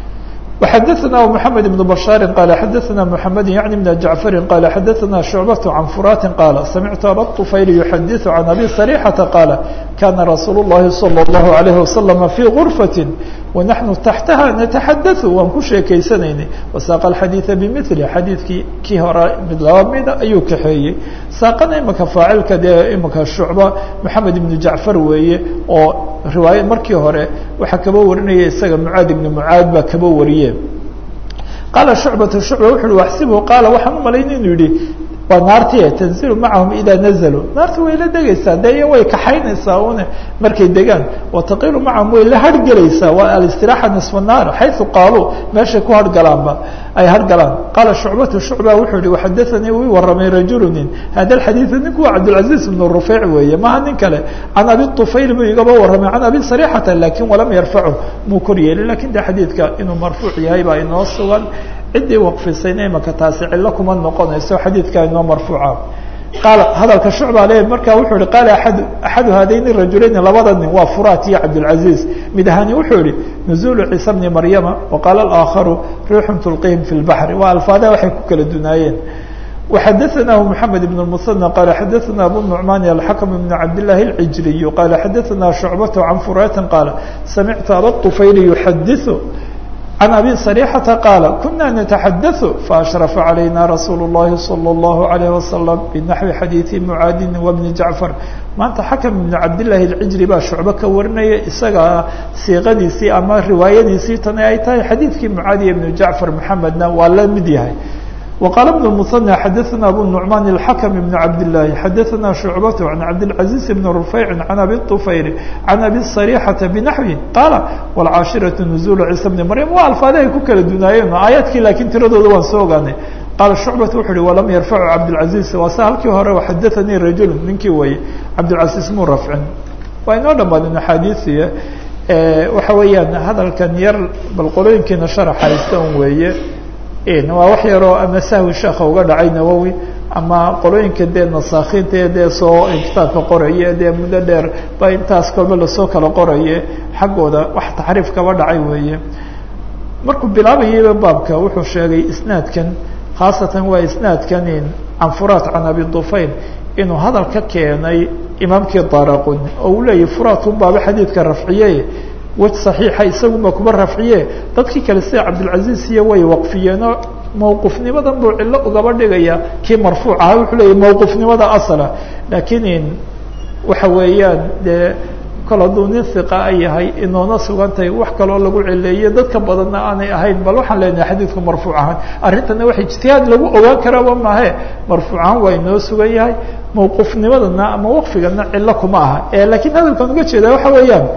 وxadثna محamed بن بشhاaر qال xadثna محamed yعnي بن جaعفr qال xadثna شhuعبة عن فرات qال سمعت أbا الطفyل يحadث عن أbي صريحة qال kاna رasuuل اللhi صلى الله عليه وسلم في غرفة ونحن تحتها نتحadث waan ku sheekaysanayna وsاq الxadيiث بmثل xadiidkii kii hore mid laba mida ayuu kaxeeyey saaqana imaka faacilka dee imaka shucba محamed بن جaعفر weeye oo riwaaya markii hore waxaa kaba warinaya isaga mعaad iبn mعaad baa kaba wariye qaala shucbatu shucba wuxu uhi waxsibhu qaala waxaan u malayn inuu yihi waa naartie tanzilu macahum idaa nazaluu naarta way la degaysaa dee iyo way kaxaynaysaa une markay degaan wataqilu macahum way la hargelaysaa waa alistiraxa nisfa naar xayثu qaaluu meeshay ku hargalaanba ay hargalaan qaala shucbatu shucba wuxuu yihi waxadaanii uu waramay rajulu nin hada alxadiidu ninku waa cabdilcaziiz ibn rufeyc weeye maha nin kale can abi طufayl buu igaba waramay can abi sarixata lakin walam yarfachu muu kor yeelin lakin de xadiidka inuu marfuuc yahay baa inoo sugan ciddii waqfisayna imaka taasi cillo kuma noqonayso xadiidka inoo marfuuca qaala hadalka shucba le markaa wuxuu yihi qaala axadu haadayni rajulayn labada nin waa furaat iyo cabdilcaziiz mid ahaani wuxuu yihi nuzuulu ciisa bni maryama waqaala alaakharu riixun tulqihim fi lbaxri waa alfaadaha waxay ku kala dunaayeen وxadثnaه محamed بن المثنى qال xadثna abu النعman الحkم بن cabd للahi العijriي qال xadثna شhuعبة عن فرات qال samictu aba الطفyl يحadiث عن أbي صريحة qال kuna نتحadث فأشhرف عalayna رasuuل الlahi صلى الله عليه وسلم بنaحوi xadيiثi mعاadi وبن جaعفر maanta xakم بن cabdاللahi العijri baa shucbe ka warinaya isaga siiqadiisii ama riwaayadiisii tani ay tahay xadiidkii mعaadiya بن جaعفر محamedna waa la mid yahay وqال بن المثنى xadثna abu النعman الحkم بن cabd اللahi xadثna شhuعبة عن cabdالعaزيز بن رفيع عن أbي الطفyل عن أbي صريحة بنaحوi qاaل والcاشhرة نزuل عيسى بن مريم waa alfaadahay ku kala dunaayeen aayaadkii lakin tiradooda waan soo ogaanay qاaل شhuعبة wuxu uhi وlam يرفعu cabdالعaزيز waa se halkii hore xadثnii rajul ninkii weye cabdالعaزيز mu rafcin waa inoo dhamaadeen axaadiiثiya waxa weeyaan hadalkan yar bal qolooyinkiina sharaxaysan weeye waa wax yaroo ama sahwi sheeka uga dhacay nawowi ama qolooyinka dee nasaakiinta ee dee soo kitaabka qoraye dee muddo dheer ba intaas kolba lasoo kala qoraye xaggooda wax taxriif kaba dhacay weeye markuu bilaabayayba baabka wuxuu sheegay isnaadkan khaasatan waa isnaadkan can furaat can abi طufayl inuu hadal ka keenay imaamkii daraqun oo uu leeyahy furaat un baaba xadiidka rafciye waj صaxiixa isagunba kuba rafciye dadkii kale sida cabdilcaziiz iyo way waqfiyeenoo mawqufnimadan buu cillo ugaba dhigaya kii marfuuc ahaa wuxuu leeyahy mawqufnimada asla laakiin waxa weeyaan dee kol hadduu nin hiqa a yahay inoona sugantahay wax kaloo lagu cileeye dadka badanna aanay ahayn bal waxaan leenahay xadiidku marfuuc ahaan arrintana waxa ijtihaad lagu ogaan karaaba maahe marfuuc ahaan waa inoo sugan yahay mawqufnimadana ama waqfigana cillo kuma aha lakiin hadalkan uga jeeda waxa weeyaan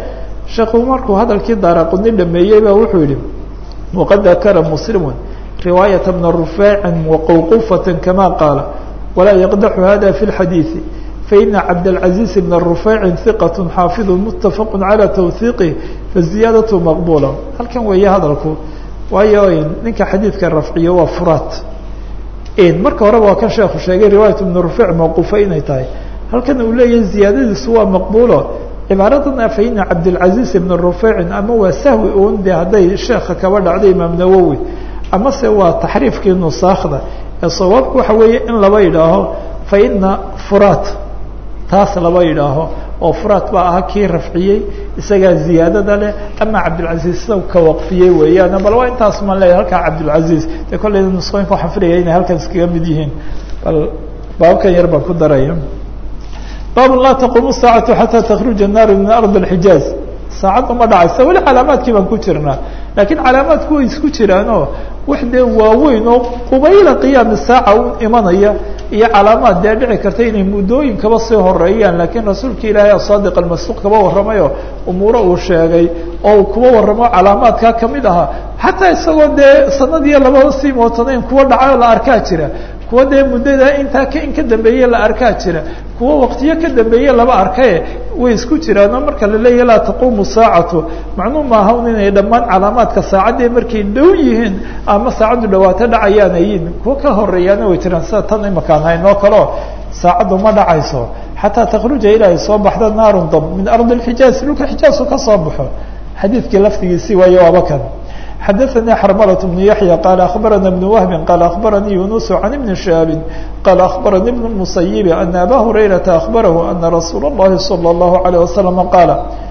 sheekhu markuu hadalkii Daaraqutni dhameeyey baa wuxuu yihi waqad dakara muslimun riwaayata ibn rufaac waqawqufatan kama qaala walaa yaqdaxu hada fi lxadiidi faina cabdاlcaziiz bn rufaaci hiqat xaafiظ mutafaq calى tawhiiqih faziyaadatu maqbula. halkan weeye hadalku waayo ninka xadiidka rafciyo waa furaat marka horeba waa kan sheekhu sheegay riwaayat ibn rufaac mawquufa inay tahay halkan uu leeyahay ziyaadadiisu waa maqbuulo cibaaradan faina cabdاlcaziiz ibn rufaaci ama waa sahwi un de hadday sheekha kaba dhacday imaam nawowi ama se waa taxriifkii nusaakda ee sawaabku waxa weeye in laba yidhaaho faina furaat taas laba yidhaaho oo furaat baa aha kii rafciyey isagaa ziyaadada leh ama cabdilcaziiz ka waqfiyey weeyaan bal waa intaas ma leeyahay halkaa cabdilcaziiz dee kolleyda nusqooyinka waxaan filaya inay halkan iskaga mid yihiin bal baabkan yar baan ku daraya baabun laa taquumu saacatu xataa takruja naaru min ardi alxijaaz saacad uma dhacaysa weli calaamaadkii baan ku jirnaa laakiin calaamaadku way isku jiraanoo wax dee waaweyn oo qubayla qiyaami saaca un imanaya iyo calaamaad dee dhici karta inay muddooyin kaba sii horeeyaan laakiin rasuulka ilaahay asaadiq almasduuq kaba warramayo umuuro uu sheegay oo uu kuba warramo calaamaadkaa kamid ahaa xataa isagoo dee sanadiyo lababa sii mootanayn kuwa dhacayo la arkaa jira kuwa dee muddada intaa in ka dambeeye la arkaa jira kuwa waqtiyo ka dambeeye laba arkaye way isku jiraan oo marka la leeyahy laa taquumu saacatu macnuu maaha un inay dhammaan calaamaadka saacaddii markay dhow yihiin ama saacaddu dhawaato dhacayaan ayiin kuwa ka horeeyaana way jiraan sida tan imakaan haynoo kaleo saacaddu ma dhacayso xataa takruja ilaahay soo baxda naarun dab min ardi lxijaaz dhulka xijaazu ka soo baxo xadiidkii laftigiisii waayo waaba kan xadaثnي xrmlة بن yaحyى qال أخbarana بن وهب qال أخbaranii يuنس عن بن شhهاب qال أخbarnي بن المصyب أن أbا هريرة أخبره أن رsuuل اللhi صلى الله عليه وسلم qاaل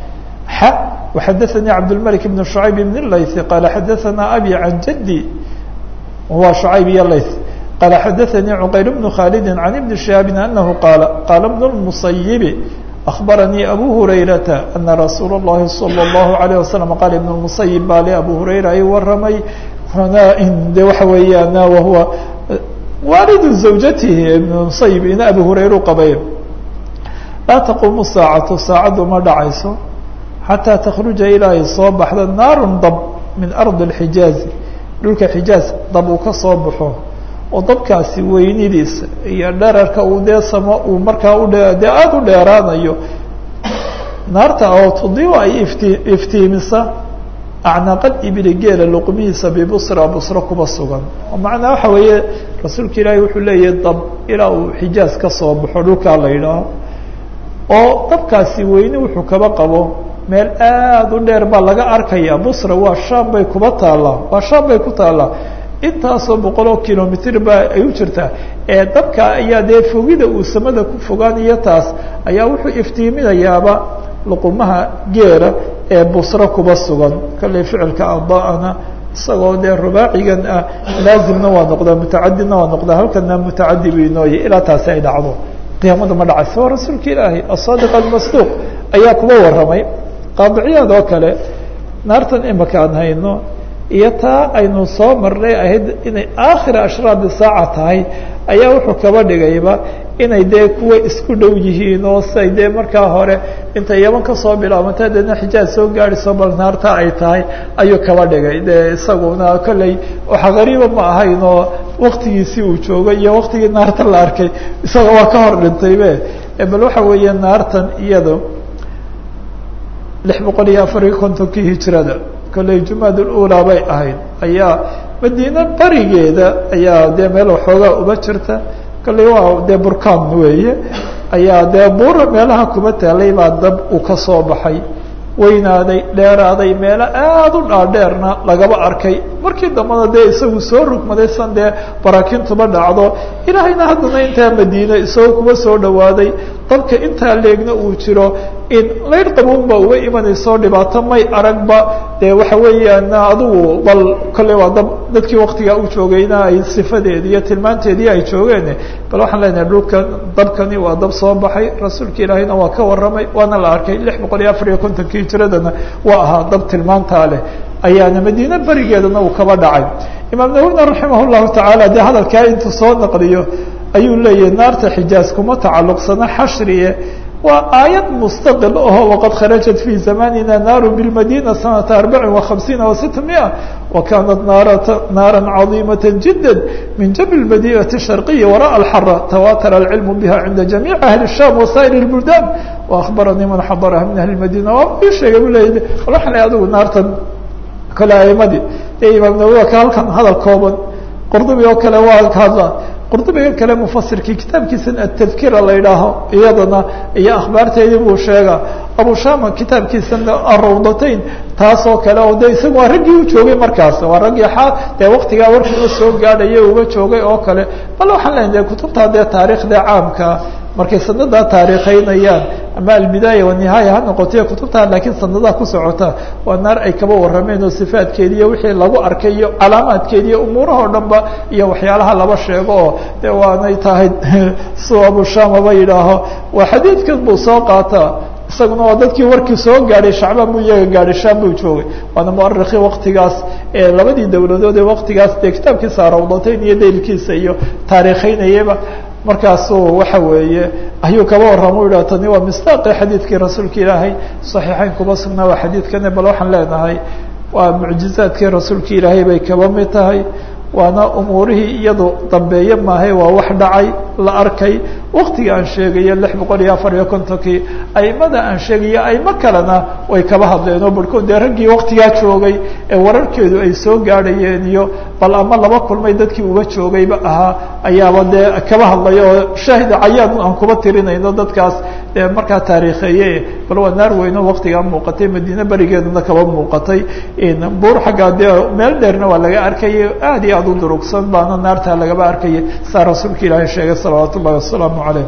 وxadaثnي cبدالملك بن شعيب بن الlayث qال xadaثna أbي عن jدي هو شعيب iyo layث qال xadaثnي عqayل بن khالد عن بن شhهاب أنه qاaل qاaل بن المصyب أخbarnي أbو هريرة أن رsuuل اللhi صلى الله عليه وسلم qال iبن المصyب baa le أbو هريرة ay waramay de waxa weeyaan وهuوa waalid زawjatihi iبن المصyب ina أbو هريرة qabay laa تquم الsاacaةu saacaddu ma dhacayso xatىa تkرuجa ilaahay soo baxda naar dab min أرضi الحijاaز dhulka xijاaز dab uu ka soo baxo oo dabkaasi weynidiisa iyo dherarka uu dee samo uu markaa dee aada u dheeraanayo naarta oo tudiibo ay iftiimisa acnaaqad ibili geela luqmihiisa bibusra busro kuba sugan oo macnaa waxa weeye rasuulka ilaahay wuxuu leeyahay dab ilaa uu xijaaz ka soo baxo dhulkaa la yidhaaho oo dabkaasi weyni wuxuu kaba qabo meel aada u dheer baa laga arkaya busra waa shaam bay kuba taallaa waa shaam bay ku taallaa intaasoo boqoloo kilomitr ba ay u jirtaa ee dabka ayaa dee fogida uu samada ku fogaanayo taas ayaa wuxuu iftiiminayaaba luqumaha geela ee busro kuba sugan kalley ficilka ada'ana isagoo dee rubaacigan ah laazimna waa noqdaa mutacadidna waa noqdaa halkana mutacadi binooye ilaa taasi ay dhacdo qiyaamada ma dhacayso waa rasuulka ilaahay asaadiq almasduuq ayaa kuba warramay qaadiciyaad oo kale naartan imaka aan hayno iyo taa aynu soo marnay ahayd inay aakhira ashraadi saaca tahay ayaa wuxuu kaba dhigayba inay dee kuwa isku dhow yihiin oo say dee markaa hore intay yaman kasoo bilaabantay deedna xijaaj soo gaadhiso bal naarta ay tahay ayuu kaba dhigay dee isaguna kolley waxa qariiba ma ahayn oo waktigiisii uu joogay iyo waktigii naarta la arkay isaga waa ka hor dhintaybe bal waxa weeye naartan iyado 640 hijrada kolley jumaad ulaa bay ahayd ayaa madiina barigeeda ayaa dee meel waxoogaa uba jirta kolley waa dee burkaan weeye ayaa dee buur meelaha kuba taalay baa dab uu ka soo baxay weynaaday dheeraaday meelo aada u dhaadheerna lagaba arkay markii dambana dee isagu soo rugmaday san dee baraakintuba dhacdo ilaahayna haddana intaa madiine isagoo kuba soo dhawaaday dabka intaa leegna uu jiro in layr qabuunba uga imanayso dhibaato may aragba dee waxa weeyaan adigu bal kolley waa dab dadkii waktigaa u joogayna ay sifadeedii iyo tilmaanteedii ay joogeen bal waxaan leenahay dhulkan dabkani waa dab soo baxay rasuulka ilaahayna waa ka warramay waana la arkay 650 hijradana waa ahaa dab tilmaantaa leh ayaana madiine berigeedana uu kaba dhacay imaam nawowina raximah llahu tacaala dee hadalkaa intuu soo naqliyo ayuu leeyahay naarta xijaaz kuma tacalluqsana xashriye waa aayad mustaqil aho waqad kharajat fi zamanina naaru bilmadina sanata 54 wa 600 وكانت نارا عظيمة جدا من جنب المدينة الشرقية وراء الحرة تواتر العلم بها عند جميع أهل الشام وسائر البلدان وأخبرني من حضرها من أهل المدينة وإيش يقول لي ونحن يعدو نارة كلا يمدي إمام نووي كان هذا الكوبن قرطبي وكلا هذا قرطبي كلام مفسر كي كتاب كيسن التذكير الله يراها يدنا يا أخبار تيجي بوشيغا أبو شام كتاب كيسن الروضتين تاسو كلا ودي سوا رجي وجوجي مركز ورجي حال ده وقت جا ورك السوق قاعد يجوا وجوجي أو كلا بلو حنا عندنا كتب هذا تاريخ ده عام كا markay sanada taariikhaynayaan ama albidaaya wa nihaaya hadna qotiya kutubta laakiin sanada ku socota waa naar ay kaba warameen oo sifaadkeediyo wixii lagu arkay iyo calaamaadkeediyo umuuraha dhanba iyo waxyaalaha laba sheego oo waanay tahay soo Abu Shama bayiraaho waa xadiidkan buu soo qaata isaguna waa dadkii warkii soo gaaray shacban buu iyaga gaaray shaam buu joogay waana mu'arrikhi waqtigaas ee labadii dawladood ee waqtigaas kitaabkiisa rawdateen iyo deelkiisa iyo taariikhaynayaba markaasuu waxa weeye ayuu kaba warramo yidhaha tani waa mistaaqi xadiidkii rasuulka ilaahay saxiixayn kuma sugnaa waa xadiidkane bal waxaan leenahay waa mucjizaadkii rasuulka ilaahay bay kaba mid tahay waana umuurihii iyadu dambeeye maahay waa wax dhacay la arkay waqtiga aan sheegayo 654 aimada aan sheegayo ayma kalena way kaba hadleen oo barkood dee raggii waqtigaa joogay ee wararkeedu ay soo gaadhayeen iyo bal ama laba kulmay dadkii uga joogayba ahaa ayaaba dee kaba hadlaya oo shaahid cayaan aan kuba tirinayno dadkaas markaa taariikheeye bal waa naar weyno waqtigaa muuqatay madiine barigeeduna kaba muuqatay buur xaggaa dee meel dheerna waa laga arkayay aad iyo aad u durugsan baana naartaa lagaba arkayay saa rasuulka ilaahay sheegay salawaatu ullahi wasalaamu عليه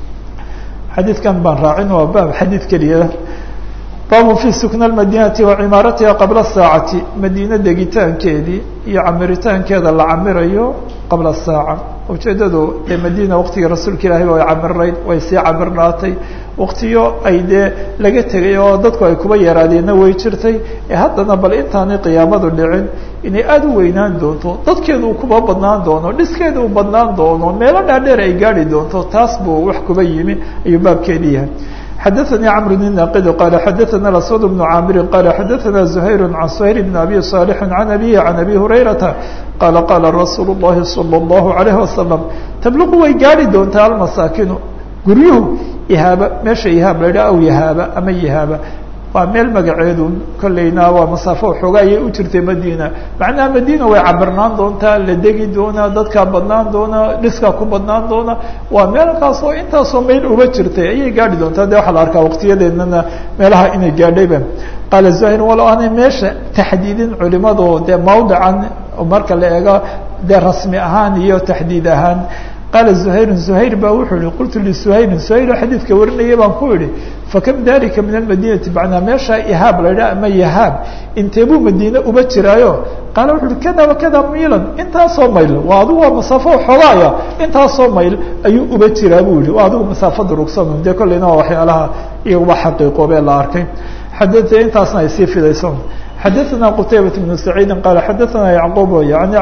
xadيiثkan baan raacin waa baab xadيiث keliya bab في سكن المدينة وعماarتها qبل الساaعة مdينة degitaankeedii iyo camiritaankeeda la camirayo qبل الساaعة ujeedadu dee madiina waqtigii rasuulka ilaahay way camirayd way sii camirnaatay waqtiyo ay dee laga tegay oo dadku ay kuba yaraadeenna way jirtay haddana bal intaanay qiyaamadu dhicin inay aada u weynaan doonto dadkeedu uu kuba badnaan doono dhiskeeda uu badnaan doono meelo dhaadheer ay gaari doonto taas buu wax kuba yimi ayuu baabkeedii yahay xadaثnي cمر بن ناqd qال xadaثna الأسود بن cاmr qال xadaثna زهير عن سهير بن أbي صالح عن أbيه عن أbي هريرةa qال qاla رasuuل اللhi صلى الله عليه وسلم تبلغ way gaari doontaa almasaaكن guryuhu ihaaba meesha ihaab la idhaha aw yahaaba ama yahaaba waa meel magaceedu kolleyna waa masaafo xoogaa ayay u jirtay madiina macnaha madiina way cabirnaan doontaa la degi doonaa dadkaa badnaan doonaa dhiskaa ku badnaan doona waa meelkaas oo intaasoo mayl uba jirtay ayay gaadhi doontaa de waxaa la arkaa waqtiyadeednana meelaha inay gaadhayba qaala zahir walo aanay meesha taxdiidin culimadu dee mawdican marka la eego dee rasmi ahaan iyo taxdiid ahaan qaala زuhayr زuhayr baa wuxuu yihi qultu lisuhayrin suhayr xadiidka warinaya baan ku idhi fakam dalika min almadinati macnaa meesha ihaab la idhaha ama yahaab intee buu madiine uba jiraayo qaala wuxu uhi kada wakada miilan intaasoo mayl waa adigu waa masaafo xogaaya intaasoo mayl ayuu uba jiraa buu yihi waa adigu masaafo durugsan dee kolleyna waa waxyaalaha iyaguba xaqiiqoobee la arkay xadada intaasna ay sii fidayso xadaثna qتaybaة بن سacيidi qال xadaثna yعqوب yعnي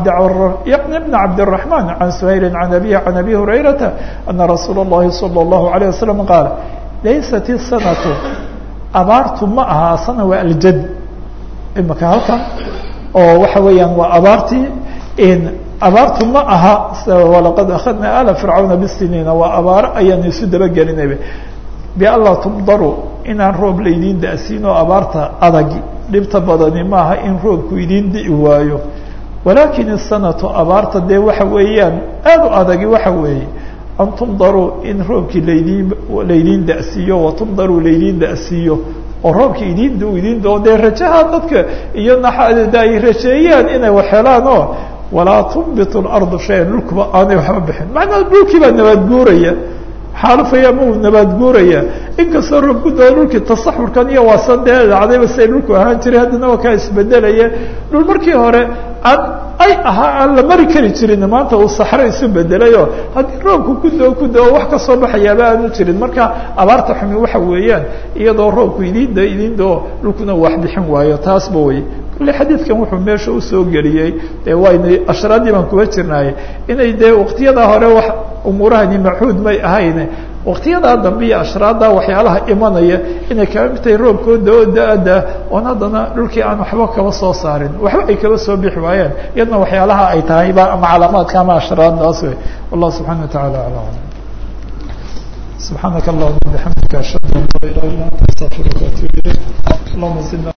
بن cabd الرحمن عan سhayl عan أbيه عan أbي هurayرaةa أنa رasuul الlahi صلى الله عليه وسلم qاaل laysat الsنة abaartu ma aha sana waa aljad imaka halkan oo waxa weeyaan waa abaartii abaartu ma aha وlaqad أخadna آla فرعوna bالsiniina waa abaaro ayaan isu dabagelinayba بanlaa تمdaru inaan roob laydin da'siin oo abaarta adagi dhibta badani maaha in roobku idin di'i waayo walakin الsanaةu abaarta dee waxa weeyaan aad u adagi waxa weeye an tumdaruu in roobkii laydin da'siiyo watumdaruu laydin da'siiyo oo roobkii idin doo dee rajaha dadka iyo ay rajeeyaan inay wax helaan oo walaa tunbitu اlarضu shayan dhulkuba aanay waxba bixin macnaa dhulkii baa nabaad guuraya xaalufaya ma uu nabaad guuraya inkastoo roobku dao dhulkii tasaxurkan iyo waasan dee dhacdayba siay dhulku ahaan jiray haddana waa kaa isbedelaya dhul markii hore aan la mari kari jirin maanta uu saxro isu bedelayo haddii roobku ku dao wax kasoo baxayaaba aanu jirin marka abaarta xumi waxa weeyaan iyadoo roobku idin dao dhulkuna wax bixin waayo taasba wey kulle xadiidkan wuxuu meesha usoo geliyey dee wayna ashraadii baan kuga jirnaaye inay dee waqtiyada hore wax umuurahani machuud may ahayn waqtiyadaa dambe iyo ashraada waxyaalaha imanaya inay kaba mid tahay roobkooda oo da-da oon haddana dhulkii aan waxba kaba soo saarin waxba ay kaba soo bixi waayeen iyadna waxyaalaha ay tahay ba ama calaamaadka ama ashraadaas wey wallahu subxana wataعala alam subxaanaka allahuma bixamdika ashhadu an laa ilaha illa anta astaغfiruka wa atubu ilayk allahuma zidna